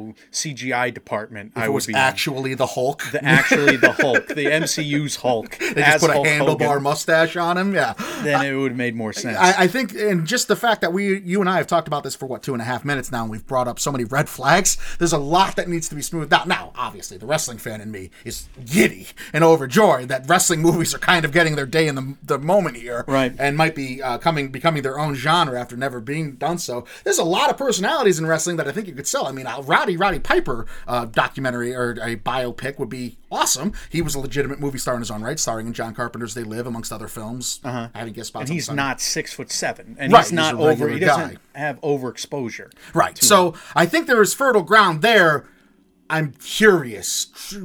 CGI department, I would be actually the Hulk. The Hulk, the MCU's Hulk. They just put a handlebar mustache on him, yeah. Then it would have made more sense. I think, and just the fact that you and I have talked about this for 2.5 minutes now, and we've brought up so many red flags. There's a lot that needs to be smoothed out. Now, obviously, the wrestling fan in me is giddy and overjoyed that wrestling movies are kind of getting their day in the moment here, right? And might be becoming their own genre after never being done so. There's a lot of personalities in wrestling that I think you could sell. I mean, a Roddy Piper documentary or a biopic would be awesome. He was a legitimate movie star in his own right, starring in John Carpenter's They Live, amongst other films. Having guest spots. And he's not 6'7", and right, he's not over. He doesn't have overexposure. Right. So I think there is fertile ground there. I'm curious,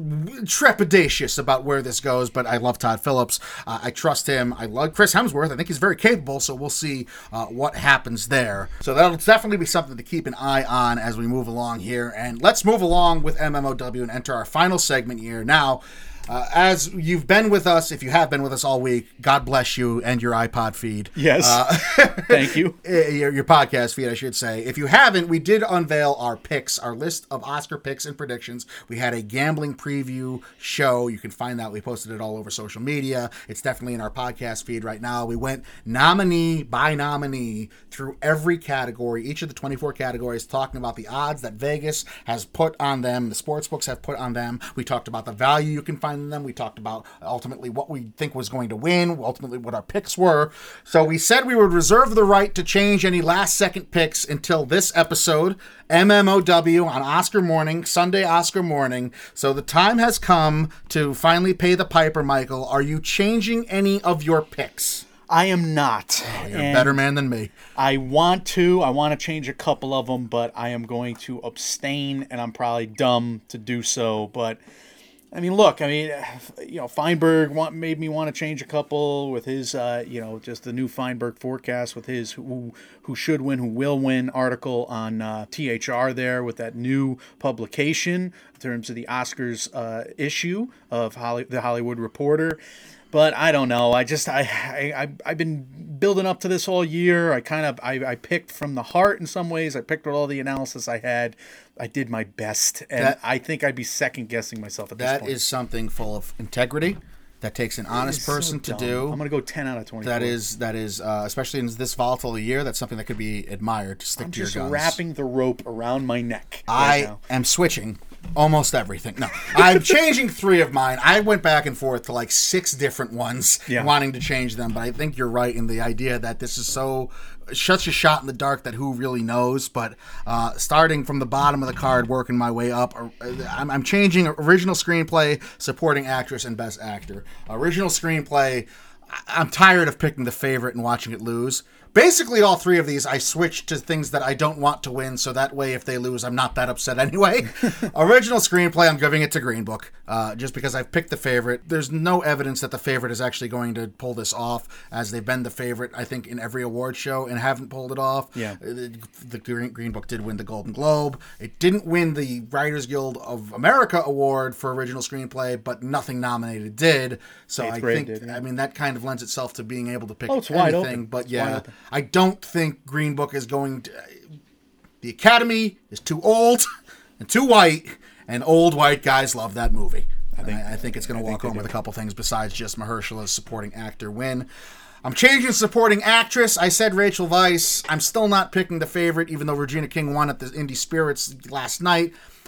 trepidatious about where this goes, but I love Todd Phillips. I trust him. I love Chris Hemsworth. I think he's very capable, so we'll see what happens there. So that'll definitely be something to keep an eye on as we move along here. And let's move along with MMOW and enter our final segment here. Now, as you've been with us, if you have been with us all week, God bless you and your iPod feed. Yes. Thank you. Your podcast feed, I should say. If you haven't, we did unveil our picks, our list of Oscar picks and predictions. We had a gambling preview show. You can find that. We posted it all over social media. It's definitely in our podcast feed right now. We went nominee by nominee through every category, each of the 24 categories, talking about the odds that Vegas has put on them, the sportsbooks have put on them. We talked about the value you can find in them. We talked about ultimately what we think was going to win, ultimately what our picks were. So we said we would reserve the right to change any last-second picks until this episode, MMOW, on Oscar morning, Sunday Oscar morning. So the time has come to finally pay the piper, Michael. Are you changing any of your picks? I am not. Oh, you're a better man than me. I want to change a couple of them, but I am going to abstain, and I'm probably dumb to do so, but I mean, look, Feinberg made me want to change a couple with his, just the new Feinberg forecast with his who should win, who will win article on THR there with that new publication in terms of the Oscars issue of the Hollywood Reporter. But I don't know. I've been building up to this all year. I picked from the heart in some ways. I picked with all the analysis I had. I did my best, and I think I'd be second guessing myself at this point. That is something full of integrity. That takes an honest person to do. I'm going to go 10 out of 24. That is, especially in this volatile a year, that's something that could be admired. To stick to your guns. I'm just wrapping the rope around my neck. I am switching almost everything. No, I'm changing 3 of mine. I went back and forth to like 6 different ones, wanting to change them. But I think you're right in the idea that this is such a shot in the dark that who really knows. But starting from the bottom of the card, working my way up, I'm changing original screenplay, supporting actress, and best actor. Original screenplay, I'm tired of picking The Favorite and watching it lose. Basically, all 3 of these, I switched to things that I don't want to win, so that way, if they lose, I'm not that upset anyway. Original screenplay, I'm giving it to Green Book, just because I've picked The Favorite. There's no evidence that The Favorite is actually going to pull this off, as they've been the favorite, I think, in every award show and haven't pulled it off. Yeah. The Green Book did win the Golden Globe. It didn't win the Writers Guild of America Award for original screenplay, but nothing nominated did. So I think, that kind of lends itself to being able to pick it's wide anything. Open. But yeah. I don't think Green Book is going to... The Academy is too old and too white, and old white guys love that movie. I think it's going to walk home with a couple things besides just Mahershala's supporting actor win. I'm changing supporting actress. I said Rachel Weisz. I'm still not picking The Favorite, even though Regina King won at the Indie Spirits last night.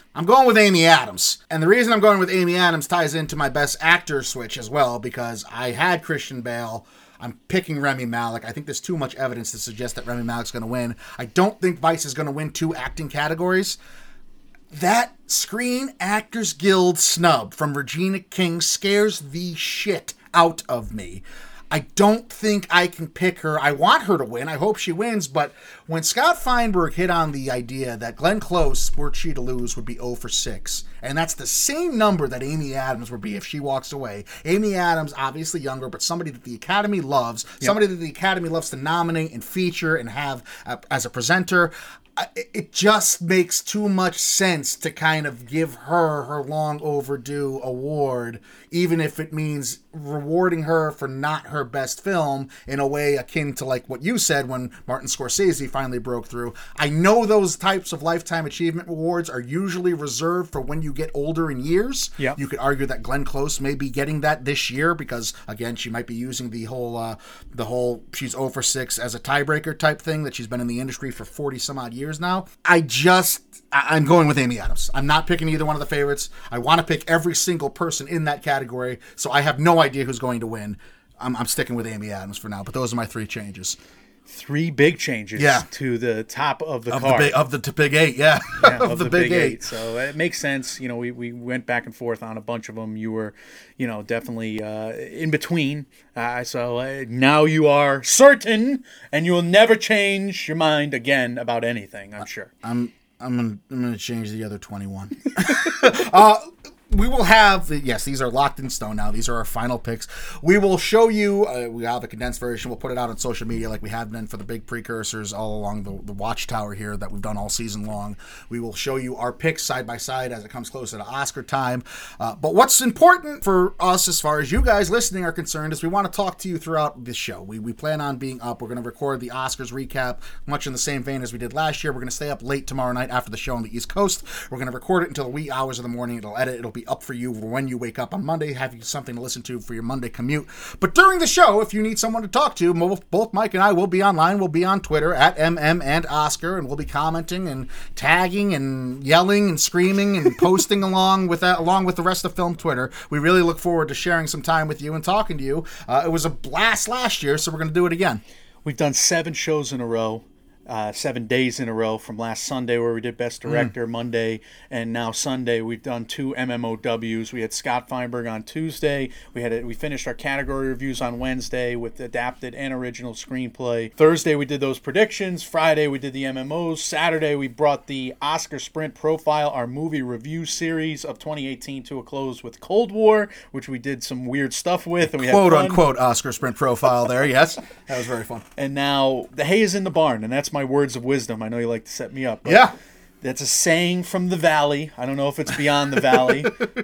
I'm going with Amy Adams. And the reason I'm going with Amy Adams ties into my best actor switch as well, because I had Christian Bale. I'm picking Rami Malek. I think there's too much evidence to suggest that Rami Malek's going to win. I don't think Vice is going to win 2 acting categories. That Screen Actors Guild snub from Regina King scares the shit out of me. I don't think I can pick her. I want her to win. I hope she wins. But when Scott Feinberg hit on the idea that Glenn Close, were she to lose, would be 0 for 6, and that's the same number that Amy Adams would be if she walks away. Amy Adams, obviously younger, but somebody that the Academy loves, somebody that the Academy loves to nominate and feature and have as a presenter. It just makes too much sense to kind of give her long overdue award, even if it means rewarding her for not her best film in a way akin to like what you said when Martin Scorsese finally broke through. I know those types of Lifetime Achievement Awards are usually reserved for when you get older in years. Yep. You could argue that Glenn Close may be getting that this year because, again, she might be using the whole she's 0 for 6 as a tiebreaker type thing that she's been in the industry for 40 some odd years now. I'm going with Amy Adams. I'm not picking either one of the favorites. I want to pick every single person in that category, so I have no idea who's going to win. I'm sticking with Amy Adams for now, but those are my 3 changes. 3 big changes to the top of the card. Of the Big 8, yeah. Of the Big 8. So it makes sense. You know, we went back and forth on a bunch of them. You were, definitely in between. So now you are certain, and you will never change your mind again about anything, I'm sure. I'm going to change the other 21. We will have, yes, these are locked in stone now. These are our final picks. We will show you, we have a condensed version. We'll put it out on social media like we have been for the big precursors all along the Watchtower here that we've done all season long. We will show you our picks side by side as it comes closer to Oscar time. But what's important for us as far as you guys listening are concerned is we want to talk to you throughout this show. We plan on being up. We're going to record the Oscars recap much in the same vein as we did last year. We're going to stay up late tomorrow night after the show on the East Coast. We're going to record it until the wee hours of the morning. It'll edit. It'll be up for you when you wake up on Monday, have you something to listen to for your Monday commute. But during the show, if you need someone to talk to, both Mike and I will be online. We'll be on Twitter at MM&Oscar, and we'll be commenting and tagging and yelling and screaming and posting along with the rest of Film Twitter. We really look forward to sharing some time with you and talking to you. It was a blast last year, so we're going to do it again. We've done 7 shows in a row. 7 days in a row from last Sunday where we did Best Director, Monday, and now Sunday. We've done 2 MMOWs. We had Scott Feinberg on Tuesday. We finished our category reviews on Wednesday with adapted and original screenplay. Thursday we did those predictions. Friday we did the MMOs. Saturday we brought the Oscar Sprint Profile, our movie review series of 2018, to a close with Cold War, which we did some weird stuff with. And we quote unquote Oscar Sprint Profile there, yes. That was very fun. And now the hay is in the barn, and that's my words of wisdom. I know you like to set me up. But yeah. That's a saying from the Valley. I don't know if it's beyond the Valley.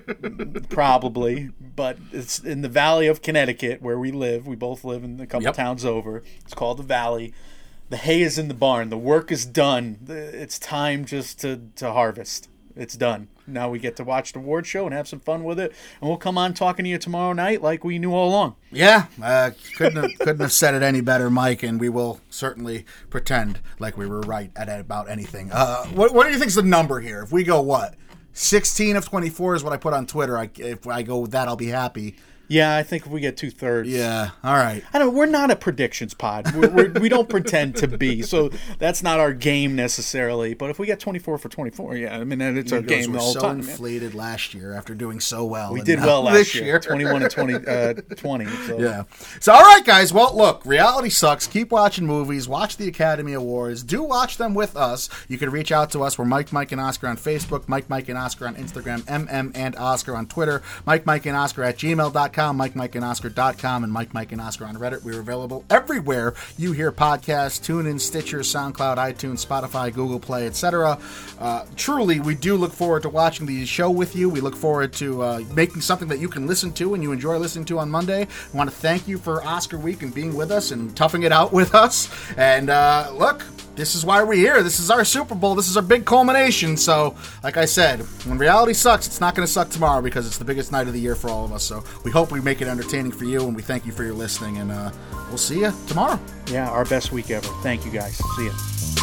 Probably. But it's in the Valley of Connecticut where we live. We both live in a couple towns over. It's called the Valley. The hay is in the barn. The work is done. It's time just to harvest. It's done. Now we get to watch the award show and have some fun with it. And we'll come on talking to you tomorrow night like we knew all along. Yeah, couldn't have said it any better, Mike, and we will certainly pretend like we were right at about anything. What do you think's the number here? If we go, 16 of 24 is what I put on Twitter. If I go with that, I'll be happy. Yeah, I think if we get 2/3. Yeah, all right. I don't. We're not a predictions pod. We don't pretend to be. So that's not our game necessarily. But if we get 24 for 24, yeah, I mean it's our game the whole time. We were so inflated last year after doing so well. We did well last year. 21 and 20. So. Yeah. So all right, guys. Well, look, reality sucks. Keep watching movies. Watch the Academy Awards. Do watch them with us. You can reach out to us. We're Mike and Oscar on Facebook. Mike and Oscar on Instagram. MM and Oscar on Twitter. Mike and Oscar at gmail.com. MikeandOscar.com, and Mike and Oscar on Reddit. We're available everywhere you hear podcasts: TuneIn, Stitcher, SoundCloud, iTunes, Spotify, Google Play, etc. Truly, we do look forward to watching the show with you. We look forward to making something that you can listen to and you enjoy listening to on Monday. We want to thank you for Oscar week and being with us and toughing it out with us. And look, this is why we're here. This is our Super Bowl. This is our big culmination. So, like I said, when reality sucks, it's not going to suck tomorrow because it's the biggest night of the year for all of us. So we hope we make it entertaining for you, and we thank you for your listening. And we'll see you tomorrow. Yeah, our best week ever. Thank you, guys. See you.